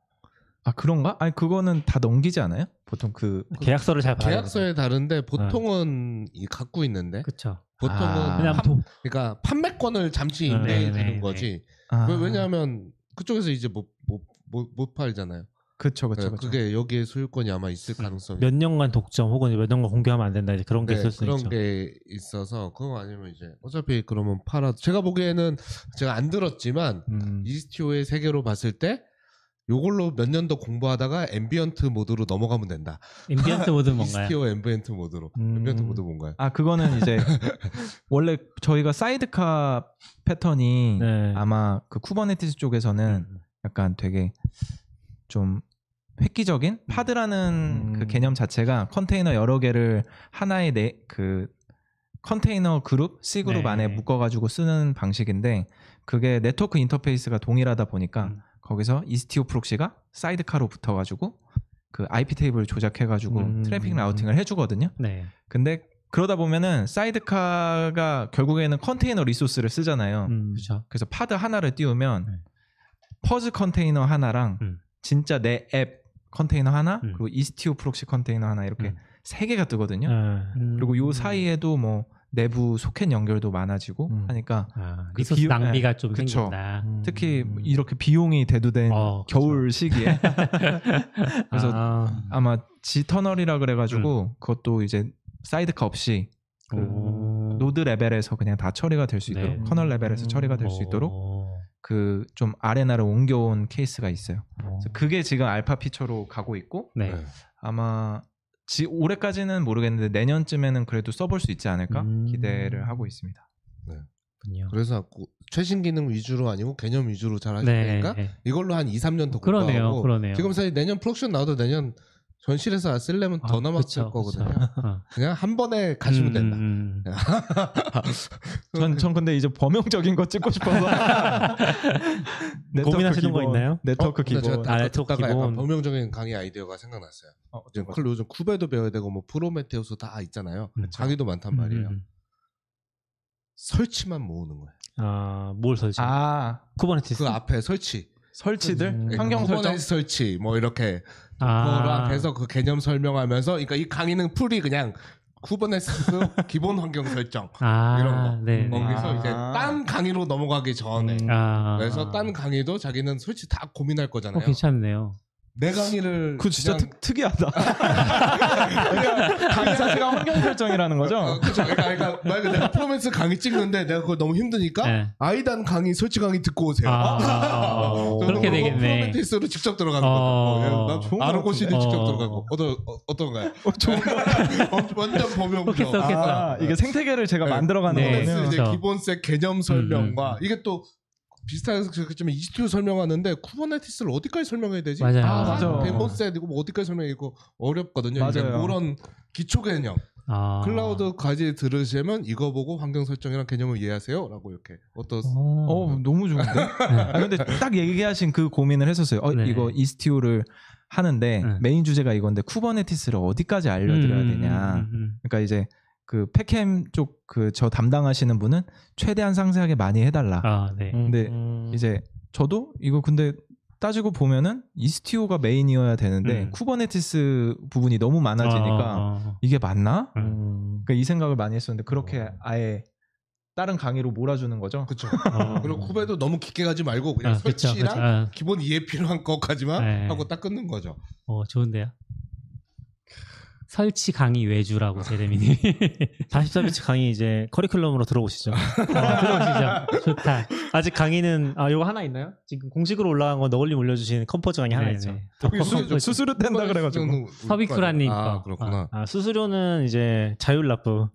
아 그런가? 아니 그거는 다 넘기지 않아요? 보통 그 계약서를 잘 봐야 계약서에 다른데 보통은 이 갖고 있는데 그쵸. 보통은 아. 그냥 판, 도- 그러니까 판매권을 잠시 네, 임대해 네, 주는 네, 거지. 아, 왜, 왜냐하면 그쪽에서 이제 못 못 못 못 팔잖아요. 그쵸 그쵸 네, 그쵸 그게 여기에 소유권이 아마 있을 가능성이 몇 년간 독점 혹은 몇 년간 공개하면 안 된다 이제 그런 게 네, 있을 수 그런 있죠. 게 있어서 그거 아니면 이제 어차피 그러면 팔아 제가 보기에는 제가 안 들었지만 음. 이스티오의 세계로 봤을 때 요걸로 몇 년 더 공부하다가 앰비언트 모드로 넘어가면 된다. 앰비언트 모드 뭔가요? 이스티오 앰비언트 모드로. 음. 앰비언트 모드 뭔가요? 아 그거는 이제 원래 저희가 사이드카 패턴이 네. 아마 그 쿠버네티스 쪽에서는 음. 약간 되게 좀 획기적인 파드라는 음. 그 개념 자체가 컨테이너 여러 개를 하나의 내 그 컨테이너 그룹 C 그룹 네. 안에 묶어가지고 쓰는 방식인데 그게 네트워크 인터페이스가 동일하다 보니까 음. 거기서 이스티오 프록시가 사이드카로 붙어가지고 그 아이피 테이블을 조작해가지고 음. 트래픽 라우팅을 해주거든요. 네. 근데 그러다 보면은 사이드카가 결국에는 컨테이너 리소스를 쓰잖아요. 음. 그렇죠. 그래서 파드 하나를 띄우면 네. 퍼즈 컨테이너 하나랑 음. 진짜 내 앱 컨테이너 하나 음. 그리고 이스티오 프록시 컨테이너 하나 이렇게 음. 세 개가 뜨거든요. 음. 그리고 요 사이에도 뭐 내부 소켓 연결도 많아지고 음. 하니까 아, 그 리소스 비용- 낭비가 네, 좀 그쵸. 생긴다. 음. 특히 이렇게 비용이 대두된 어, 그쵸. 겨울 시기에 그래서 아, 아마 G 터널이라 그래가지고 그것도 이제 사이드카 없이 그 오. 노드 레벨에서 그냥 다 처리가 될 수 네. 있도록 커널 레벨에서 처리가 될 수 있도록 오. 그 좀 아레나를 옮겨온 케이스가 있어요. 오. 그래서 그게 지금 알파 피처로 가고 있고 네. 네. 아마 지, 올해까지는 모르겠는데 내년쯤에는 그래도 써볼 수 있지 않을까 음. 기대를 하고 있습니다. 그렇군요. 그래서 자꾸 최신 기능 위주로 아니고 개념 위주로 잘 하실 네. 테니까 네. 이걸로 한 이, 삼 년 더 그러네요. 공부하고 그러네요. 지금 사실 내년 프로덕션 나와도 내년 전실에서 쓰려면 더 아, 남았을 그쵸, 거거든요. 그쵸. 어. 그냥 한 번에 가시면 음, 된다. 음, 음. 전, 전 근데 이제 범용적인 거 찍고 싶어서 네트워크 고민하시는 거 기본, 있나요? 네트워크 어, 근데 기본 제가 아, 딱 네트워크 듣다가 약간 기본. 범용적인 강의 아이디어가 생각났어요. 어, 지금 어떤 클- 요즘 쿠베도 배워야 되고 뭐 프로메테우스 다 있잖아요. 음. 강의도 많단 말이에요. 음, 음. 설치만 모으는 거예요. 아, 뭘 설치? 아 쿠버네티스. 그 앞에 설치, 설치들 음. 환경 설정 쿠버네티스 설치 뭐 이렇게 아. 그거랑 해서 그 개념 설명하면서, 그러니까 이 강의는 풀이 그냥 쿠버네티스 기본 환경 설정 아, 이런 거. 네. 네. 거기서 아. 이제 딴 강의로 넘어가기 전에. 음. 아. 그래서 딴 강의도 자기는 솔직히 다 고민할 어, 거잖아요. 괜찮네요. 내 강의를 그거 진짜 그냥- 특, 특이하다. 그러니까 강의 자체가 환경 설정이라는 거죠. 어, 그쵸. 그러니까, 그러니까 만약에 내가 프로메스 강의 찍는데 내가 그거 너무 힘드니까 네. 아이단 강의 설치 강의 듣고 오세요. 아, 아, 아, 아. 저는 그렇게 그거 되겠네. 프로메테이스로 직접 들어가는 어. 거죠. 좋은 것 아르고시드 같은데. 직접 어. 들어가고 어떤 어, 어떤가요? 좋은 거. 완전 범용. 오케이, 오케이. 아, 이게 생태계를 제가 네. 만들어가는 네. 프로메스 거군요. 이제 그렇죠. 기본색 개념 설명과 음, 음. 이게 또 비슷하게 그쯤에 이스티오 설명하는데 쿠버네티스를 어디까지 설명해야 되지? 맞아요. 아, 맞아. 데모셋이고 뭐 어디까지 설명이고 어렵거든요. 맞아요. 이제 그런 기초 개념. 아. 클라우드까지 들으시면 이거 보고 환경 설정이랑 개념을 이해하세요라고 이렇게 어떤 어. 어 너무 좋은데? 아 근데 딱 얘기하신 그 고민을 했었어요. 어, 네. 이거 이스티오를 하는데 네. 메인 주제가 이건데 쿠버네티스를 어디까지 알려드려야 음, 되냐. 음, 음, 그러니까 이제 그 팩캠 쪽 그 저 담당하시는 분은 최대한 상세하게 많이 해달라. 아, 네. 근데 음. 이제 저도 이거 근데 따지고 보면은 이스티오가 메인이어야 되는데 음. 쿠버네티스 부분이 너무 많아지니까 어, 어. 이게 맞나? 음. 그러니까 이 생각을 많이 했었는데 그렇게 아예 다른 강의로 몰아주는 거죠. 그렇죠. 어. 그리고 쿠베도 너무 깊게 가지 말고 그냥 아, 그쵸, 설치랑 그쵸. 아, 기본 이해 필요한 것까지만 네. 하고 딱 끊는 거죠. 어, 좋은데요. 설치 강의 외주라고 제레미님. 사십사 비치 강의 이제 커리큘럼으로 들어오시죠. 어, 들어오시죠. 좋다. 아직 강의는 아 이거 하나 있나요? 지금 공식으로 올라간 건 너굴님 올려주신 컴포즈 강의 하나 네, 있죠. 네. 거기 수- 수수료 뗀다 그래가지고. 서비쿠라님 아 거. 그렇구나. 아 수수료는 이제 자율납부.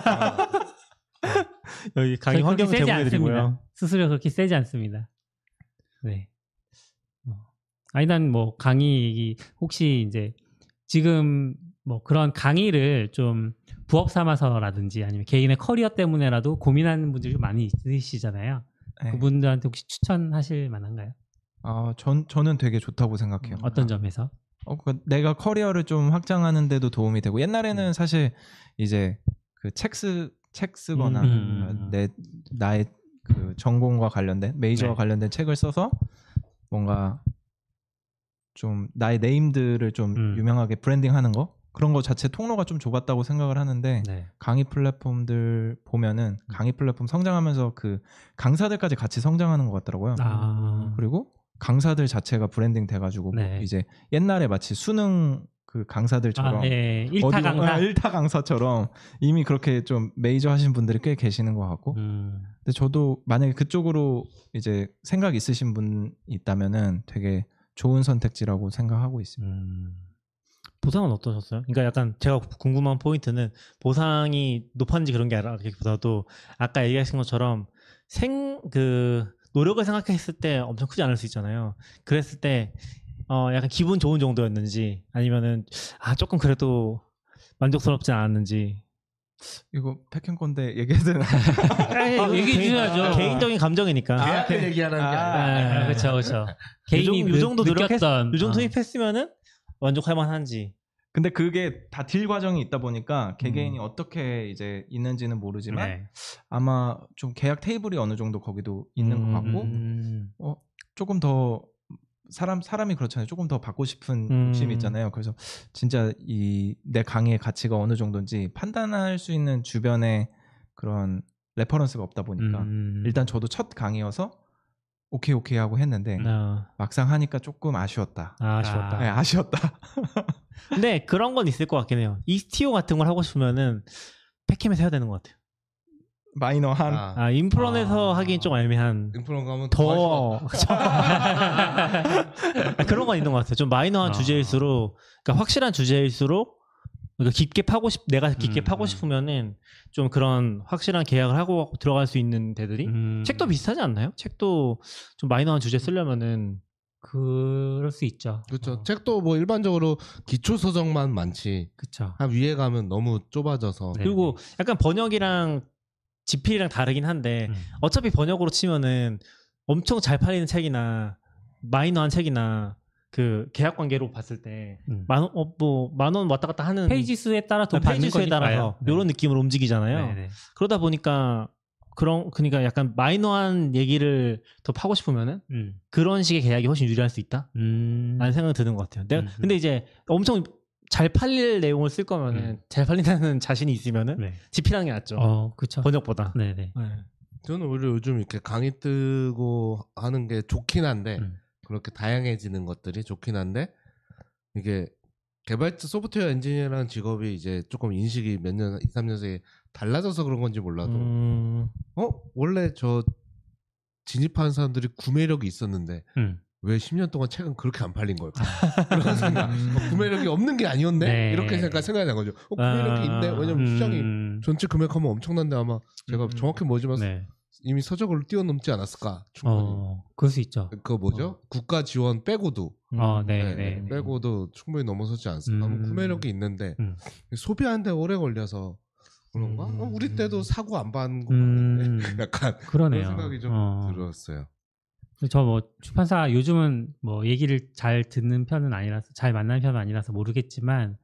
여기 강의 저희 환경 그렇게 세지 제공해드리고요. 않습니다. 수수료 그렇게 세지 않습니다. 네. 어. 아니 난 뭐 강의 혹시 이제 지금 뭐 그런 강의를 좀 부업 삼아서라든지 아니면 개인의 커리어 때문에라도 고민하는 분들이 좀 많이 있으시잖아요. 네. 그분들한테 혹시 추천하실 만한가요? 아, 전 저는 되게 좋다고 생각해요. 어떤 점에서? 어, 그 내가 커리어를 좀 확장하는데도 도움이 되고 옛날에는 사실 이제 그 책 쓰 책 쓰거나 음, 음, 음. 내 나의 그 전공과 관련된 메이저와 네. 관련된 책을 써서 뭔가 좀 나의 네임들을 좀 음. 유명하게 브랜딩하는 거 그런 거 자체 통로가 좀 좁았다고 생각을 하는데 네. 강의 플랫폼들 보면은 강의 플랫폼 성장하면서 그 강사들까지 같이 성장하는 것 같더라고요. 아. 그리고 강사들 자체가 브랜딩 돼가지고 뭐 네. 이제 옛날에 마치 수능 그 강사들처럼 아, 예. 일타 어디- 강사. 아, 일타 강사처럼 이미 그렇게 좀 메이저 하신 분들이 꽤 계시는 것 같고 음. 근데 저도 만약에 그쪽으로 이제 생각 있으신 분 있다면은 되게 좋은 선택지라고 생각하고 있습니다. 음. 보상은 어떠셨어요? 그러니까 약간 제가 궁금한 포인트는 보상이 높았는지 그런 게 아니라기보다도 아까 얘기하신 것처럼 생 그 노력을 생각했을 때 엄청 크지 않을 수 있잖아요. 그랬을 때 어 약간 기분 좋은 정도였는지 아니면은 아 조금 그래도 만족스럽지 않았는지. 이거 팩행 건데 얘기해도 되나? 아, 예, 얘기해 개인- 주셔야죠. 개인적인 감정이니까. 계약을 얘기하는 게 아, 아니라. 아, 그렇죠, 그렇죠. 개인이 요 정도 느- 노력했- 느꼈던 요 정도 어. 투입했으면은 만족할 만한지. 근데 그게 다 딜 과정이 있다 보니까 개개인이 음. 어떻게 이제 있는지는 모르지만 네. 아마 좀 계약 테이블이 어느 정도 거기도 있는 것 같고 음. 어, 조금 더 사람 사람이 그렇잖아요. 조금 더 받고 싶은 음. 욕심이 있잖아요. 그래서 진짜 이 내 강의의 가치가 어느 정도인지 판단할 수 있는 주변에 그런 레퍼런스가 없다 보니까 음. 일단 저도 첫 강의여서 오케이 오케이 하고 했는데 아, 막상 하니까 조금 아쉬웠다. 아, 아쉬웠다. 아. 네, 아쉬웠다. 근데 그런 건 있을 것 같긴 해요. 이스티오 같은 걸 하고 싶으면은 팩캠에서 해야 되는 것 같아요. 마이너한 아, 아, 인프론에서 아. 하긴 좀 애매한. 인프론 가면 더 더 아, 그런 건 있는 것 같아요. 좀 마이너한 아. 주제일수록, 그러니까 확실한 주제일수록 그러니까 깊게 파고 싶, 내가 깊게 음, 파고 음. 싶으면은 좀 그런 확실한 계약을 하고 들어갈 수 있는 데들이 음. 책도 비슷하지 않나요? 책도 좀 마이너한 주제 쓰려면은 그럴 수 있죠. 그렇죠. 어, 책도 뭐 일반적으로 기초 서적만 많지. 그쵸. 한 위에 가면 너무 좁아져서. 네. 그리고 약간 번역이랑 지필이랑 다르긴 한데 음. 어차피 번역으로 치면은 엄청 잘 팔리는 책이나 마이너한 책이나 그 계약 관계로 봤을 때 음. 만 원, 어, 뭐, 만 원 왔다 갔다 하는 페이지 수에 따라 돈 받는 페이지 수에 거니까요. 따라서 네. 이런 느낌으로 움직이잖아요. 네, 네. 그러다 보니까 그런 그러니까 약간 마이너한 얘기를 더 파고 싶으면은 음. 그런 식의 계약이 훨씬 유리할 수 있다. 음. 라는 생각이 드는 것 같아요. 내가 음, 음. 근데 이제 엄청 잘 팔릴 내용을 쓸 거면은 음. 잘 팔린다는 자신이 있으면은 네. 지필하는 게 낫죠. 어, 그쵸. 번역보다. 네네. 네. 저는 오히려 요즘 이렇게 강의 뜨고 하는 게 좋긴 한데 음. 그렇게 다양해지는 것들이 좋긴 한데 이게 개발자 소프트웨어 엔지니어라는 직업이 이제 조금 인식이 몇 년, 이, 삼 년 사이에 달라져서 그런 건지 몰라도 음, 어? 원래 저 진입하는 사람들이 구매력이 있었는데 음. 왜 십 년 동안 책은 그렇게 안 팔린 걸까? 그런 생각. 어, 구매력이 없는 게 아니었네? 네. 이렇게 생각, 생각이 난 거죠. 어, 구매력이 아, 있네? 왜냐면 시장이 음. 전체 금액하면 엄청난데 아마 제가 음. 정확히 모르지만 네. 이미 서적을 뛰어넘지 않았을까? 충분히. 어, 그럴 수 있죠. 그거 뭐죠? 국가 지원 빼고도 어, 네, 네, 네. 네. 빼고도 충분히 넘어서지 않습니다. 음. 구매력이 있는데 음. 소비하는데 오래 걸려서 그런가? 음. 어, 우리 때도 사고 안 받는 거 음. 같은데 약간 그러네요. 그런 생각이 좀 어. 들었어요. 저 뭐 출판사 요즘은 뭐 얘기를 잘 듣는 편은 아니라서 잘 만나는 편은 아니라서 모르겠지만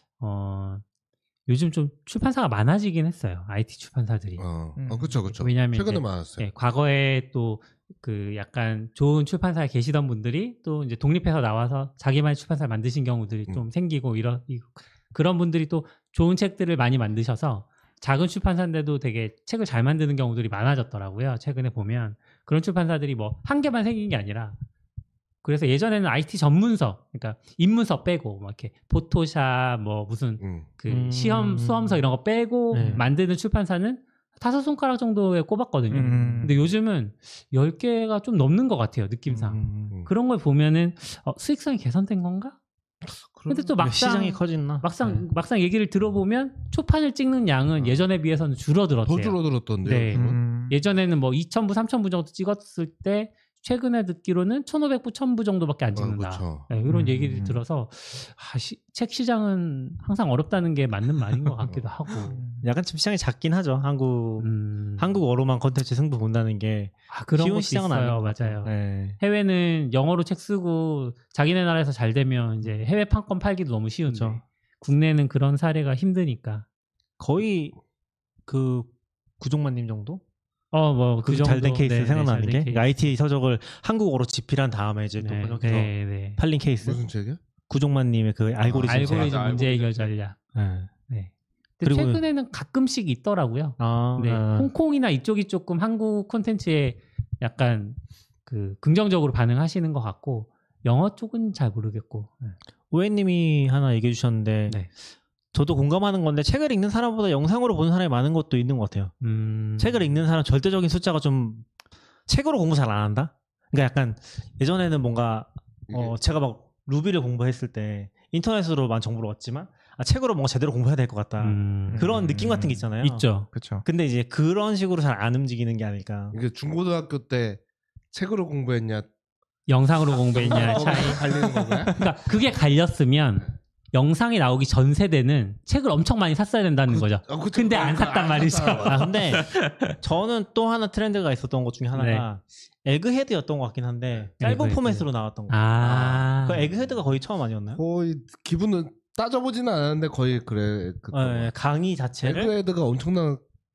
어 요즘 좀 출판사가 많아지긴 했어요. 아이티 출판사들이. 어, 음. 어 그쵸 그쵸. 왜냐하면 최근에 이제, 많았어요. 예, 과거에 또 그 약간 좋은 출판사에 계시던 분들이 또 이제 독립해서 나와서 자기만의 출판사를 만드신 경우들이 음. 좀 생기고 이런 이- 그런 분들이 또 좋은 책들을 많이 만드셔서 작은 출판사인데도 되게 책을 잘 만드는 경우들이 많아졌더라고요. 최근에 보면 그런 출판사들이 뭐 한 개만 생긴 게 아니라 그래서 예전에는 아이티 전문서, 그러니까 입문서 빼고 뭐 이렇게 포토샵 뭐 무슨 음. 그 음. 시험 수험서 이런 거 빼고 네. 만드는 출판사는 다섯 손가락 정도에 꼽았거든요. 음. 근데 요즘은 열 개가 좀 넘는 것 같아요, 느낌상. 음. 그런 걸 보면은 어, 수익성이 개선된 건가? 근데 또 막상 시장이 커졌나? 막상 네. 막상 얘기를 들어보면 초판을 찍는 양은 어. 예전에 비해서는 줄어들었대요. 더 줄어들었던데요. 네. 요즘은? 음. 예전에는 뭐 이천 부, 삼천 부 정도 찍었을 때 최근에 듣기로는 천오백 부, 천 부 정도밖에 안 찍는다. 어, 그쵸. 네, 이런 음. 얘기를 들어서 아, 시, 책 시장은 항상 어렵다는 게 맞는 말인 것 같기도 하고. 약간 좀 시장이 작긴 하죠. 한국 음. 한국어로만 컨텐츠 승부 본다는 게 아, 그런 쉬운 것도 시장은 있어요. 아닌 것 같아요. 맞아요. 네. 해외는 영어로 책 쓰고 자기네 나라에서 잘 되면 이제 해외 판권 팔기도 너무 쉬운데 그렇죠. 국내는 그런 사례가 힘드니까. 거의 그 구종만님 정도? 어, 뭐 그 그 정도 잘된 케이스 네, 네, 생각나는 잘된 게 케이스. 아이티 서적을 한국어로 집필한 다음에 이제 또 네, 번역해서 네, 네. 팔린 케이스. 무슨 책이요? 구종만님의 그 알고리즘. 아, 책. 알고리즘 맞아, 문제 해결 알고리즘 전략. 네. 네. 근데 그리고- 최근에는 가끔씩 있더라고요. 아, 네, 아. 홍콩이나 이쪽이 조금 한국 콘텐츠에 약간 그 긍정적으로 반응하시는 것 같고 영어 쪽은 잘 모르겠고. 네. 오해님이 하나 얘기해 주셨는데 네. 저도 공감하는 건데 책을 읽는 사람보다 영상으로 보는 사람이 많은 것도 있는 것 같아요. 음... 책을 읽는 사람 절대적인 숫자가 좀 책으로 공부 잘 안 한다? 그러니까 약간 예전에는 뭔가 어, 이게- 제가 막 루비를 공부했을 때 인터넷으로만 정보를 얻지만 아, 책으로 뭔가 제대로 공부해야 될 것 같다. 음... 그런 음. 느낌 같은 게 있잖아요. 있죠. 그렇죠. 근데 이제 그런 식으로 잘 안 움직이는 게 아닐까. 이게 중고등학교 때 책으로 공부했냐 영상으로 공부했냐 차이. 갈리는 건가요? 그러니까 그게 갈렸으면 영상이 나오기 전 세대는 책을 엄청 많이 샀어야 된다는 거죠. 아, 그쵸. 근데 안 그거 샀단 말이죠. 샀잖아. 아 근데 저는 또 하나 트렌드가 있었던 것 중에 하나가 에그헤드였던 것 같긴 한데 짧은 에그헤드. 포맷으로 나왔던 거. 아, 그 에그헤드가 거의 처음 아니었나요? 거의 기분은 따져보지는 않았는데 거의 그래. 그 네, 강의 자체를 에그헤드가 엄청난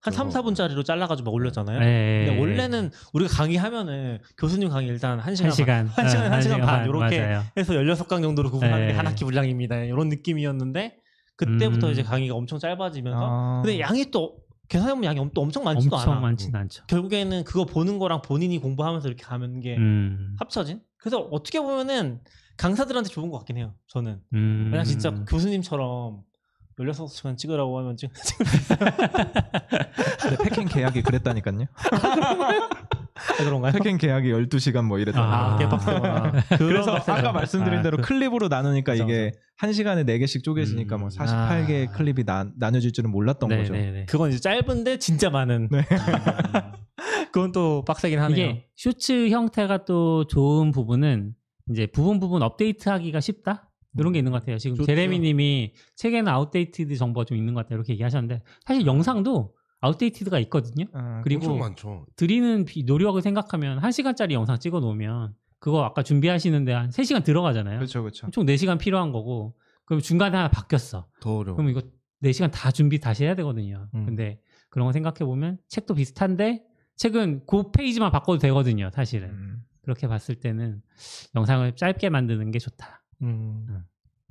한 삼, 사 분짜리로 잘라가지고 막 올렸잖아요. 네. 근데 원래는 우리가 강의하면은 교수님 강의 일단 한 시간 한 시간, 반, 한 시간에 한 시간 반 이렇게 맞아요. 해서 열여섯 강 정도로 구분하는 게 네. 한 학기 분량입니다. 이런 느낌이었는데 그때부터 음. 이제 강의가 엄청 짧아지면서 아. 근데 양이 또 계산해보면 양이 또 엄청 많지도 엄청 않아. 많지는 않죠. 결국에는 그거 보는 거랑 본인이 공부하면서 이렇게 가는 게 음. 합쳐진? 그래서 어떻게 보면은 강사들한테 좋은 것 같긴 해요. 저는. 음. 왜냐 진짜 교수님처럼 열여섯 시간 찍으라고 하면 찍- 찍을 수 있어요. 근데 패킹 계약이 그랬다니까요. 그런가요? 패킹 계약이 열두 시간 뭐 이랬다. 아, 아, 개빡세구나. 그래서 그런 아까 말씀드린 아, 대로 그- 클립으로 나누니까 그쵸, 이게 한 시간에 네 개씩 쪼개지니까 음. 뭐 사십팔 개의 아. 클립이 나, 나눠질 줄은 몰랐던 네, 거죠. 네, 네. 그건 이제 짧은데 진짜 많은. 네. 그건 또 빡세긴 하네요. 이게 쇼츠 형태가 또 좋은 부분은 이제 부분 부분 업데이트하기가 쉽다. 이런 게 있는 것 같아요. 지금 좋죠. 제레미님이 책에는 아웃데이티드 정보가 좀 있는 것 같다 이렇게 얘기하셨는데 사실 영상도 아웃데이티드가 있거든요. 아, 그리고 엄청 많죠. 드리는 비- 노력을 생각하면 한 시간짜리 영상 찍어 놓으면 그거 아까 준비하시는데 한 세 시간 들어가잖아요. 그렇죠, 그렇죠. 총 네 시간 필요한 거고 그럼 중간에 하나 바뀌었어. 더 어려워. 그럼 이거 네 시간 다 준비 다시 해야 되거든요. 음. 근데 그런 거 생각해 보면 책도 비슷한데 책은 그 페이지만 바꿔도 되거든요. 사실은. 음. 그렇게 봤을 때는 영상을 짧게 만드는 게 좋다. 음. 음.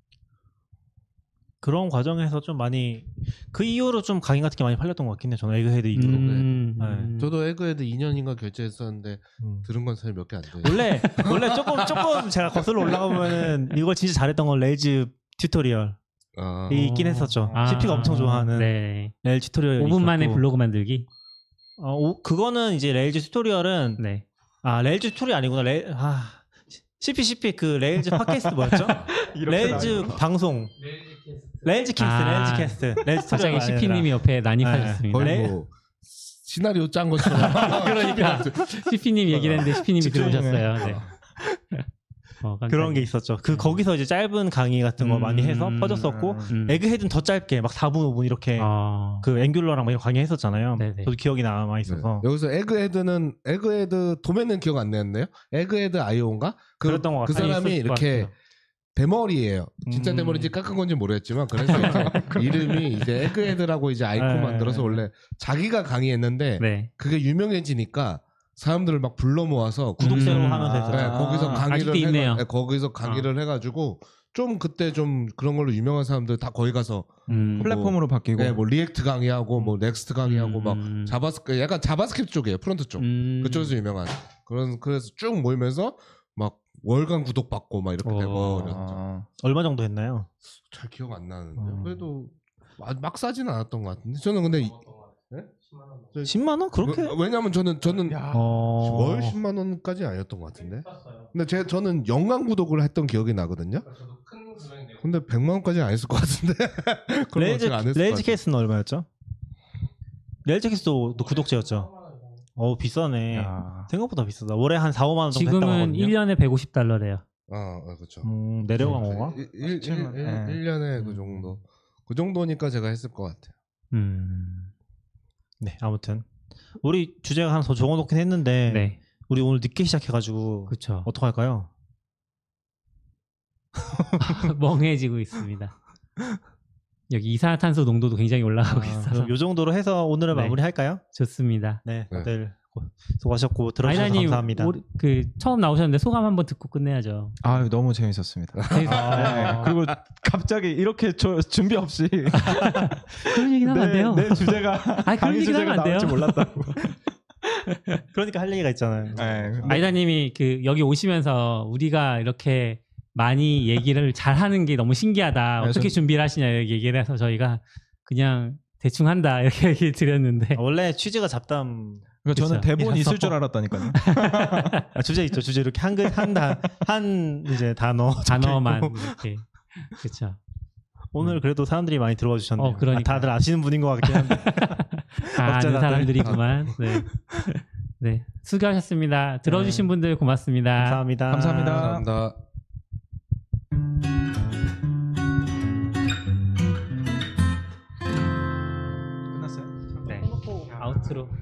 그런 과정에서 좀 많이 그 이후로 좀 강의 같은 게 많이 팔렸던 것 같긴 해요. 저는 에그헤드 이후로. 음, 네. 음. 저도 에그헤드 이 년인가 결제했었는데 음. 들은 건 사실 몇 개 안 돼요. 원래 원래 조금 조금 제가 거슬러 올라가면은 이거 진짜 잘했던 건 레일즈 튜토리얼 아, 이 있긴 했었죠. 아, 씨피가 엄청 좋아하는 네. 레일 튜토리얼 오 분 만에 블로그 만들기. 어, 오- 그거는 이제 레일즈 튜토리얼은 네. 아 레일즈 튜토리얼 아니구나. 레일 아 씨피 씨피 그 레일즈 팟캐스트 뭐였죠? 레일즈 방송. 레일즈 캐스트, 아, 레일즈 캐스트. 레일즈 갑자기 튜토리얼 아니라. 씨피님이 옆에 난입하셨습니다. 거의 레일- 뭐 시나리오 짠 것처럼. 그러니까 씨피님 얘기를 했는데 씨피님이 집중해. 들어오셨어요. 네. 어, 깜짝이야. 그런 게 있었죠. 그 거기서 이제 짧은 강의 같은 거 음, 많이 해서 퍼졌었고 음. 에그헤드는 더 짧게 막 사 분 오 분 이렇게 어. 그 앵귤러랑 막 이런 강의 했었잖아요. 네네. 저도 기억이 남아 네. 있어서 여기서 에그헤드는 에그헤드 도매는 기억 안 나는데요. 에그헤드 아이오인가? 그, 그랬던 것 그 같아요. 사람이 있었을 것 이렇게 같아요. 대머리예요. 진짜 음. 대머리인지 깎은 건지 모르겠지만 그래서 이렇게 이름이 이제 에그헤드라고 이제 아이콘 네. 만들어서 원래 자기가 강의했는데 네. 그게 유명해지니까 사람들을 막 불러 모아서 구독자로 음. 하면서 네, 했었죠. 아, 거기서 강의를 아직도 있네요. 해가, 네, 거기서 강의를 해가지고 좀 그때 좀 그런 걸로 유명한 사람들 다 거기 가서 음. 플랫폼으로 바뀌고 네, 뭐 리액트 강의하고 뭐 넥스트 강의하고 막 음. 자바스크립트 약간 자바스크립트 쪽이에요 프론트 쪽 음. 그쪽에서 유명한 그런 그래서 쭉 모이면서 막 월간 구독 받고 막 이렇게 어. 되고 아, 얼마 정도 했나요? 잘 기억 안 나는데 어. 그래도 막, 막 싸지는 않았던 것 같은데 저는 근데 이- 십만 원 그렇게? 왜- 왜냐면 저는 저는 야. 어... 월 십만 원까지 아니었던 것 같은데 근데 제 저는 연간 구독을 했던 기억이 나거든요 근데 백만 원까지는 안 했을 것 같은데 그런 레일즈 거 안 했을 것 레일즈 같아요. 캐스트는 얼마였죠? 레일즈 캐스트도 또 구독제였죠. 어 비싸네. 야. 생각보다 비싸다. 월에 한 사, 오만 원 정도 했다고 지금은 하거든요. 일 년에 백오십 달러래요. 아, 아 그렇죠 음, 내려간 건가? 일, 일, 일, 칠만, 일, 네. 일 년에 그 정도 그 정도니까 제가 했을 것 같아요 음. 네, 아무튼 우리 주제가 하나 더 적어놓긴 했는데 네. 우리 오늘 늦게 시작해가지고 그렇죠. 어떡할까요? 멍해지고 있습니다. 여기 이산화탄소 농도도 굉장히 올라가고 아, 있어서 그럼 요 정도로 해서 오늘은 네. 마무리할까요? 좋습니다. 네, 네. 다들 고- 수고하셨고 들어주셔서 아이다님 감사합니다. 우리- 그 처음 나오셨는데 소감 한번 듣고 끝내야죠. 아, 너무 재밌었습니다. 아, 네, 그리고 갑자기 이렇게 저 준비 없이 그런 얘기는 하면 안 돼요. 내, 내 주제가 아니, 그런 강의 얘기는 주제가 하면 안 돼요. 나올 줄 몰랐다고. 그러니까 할 얘기가 있잖아요. 네, 근데 아이다님이 그 여기 오시면서 우리가 이렇게 많이 얘기를 잘하는 게 너무 신기하다. 네, 어떻게 전- 준비를 하시냐 이렇게 얘기를 해서 저희가 그냥 대충 한다 이렇게 얘기 드렸는데 원래 취지가 잡담 그러니까 저는 그쵸. 대본 있을 이라서. 줄 알았다니까요. 아, 주제 있죠. 주제 이렇게 한한한 이제 단어 단어만 적혀있고. 이렇게 그렇죠. 오늘 그래도 사람들이 많이 들어와 주셨네요. 어, 그러니까. 아, 다들 아시는 분인 것 같긴 한데. 다 아는 어쩌다들. 사람들이구만. 네. 네. 수고하셨습니다. 들어주신 네. 분들 고맙습니다. 감사합니다. 감사합니다. 감사합니다 끝났어요? 네. 아우트로.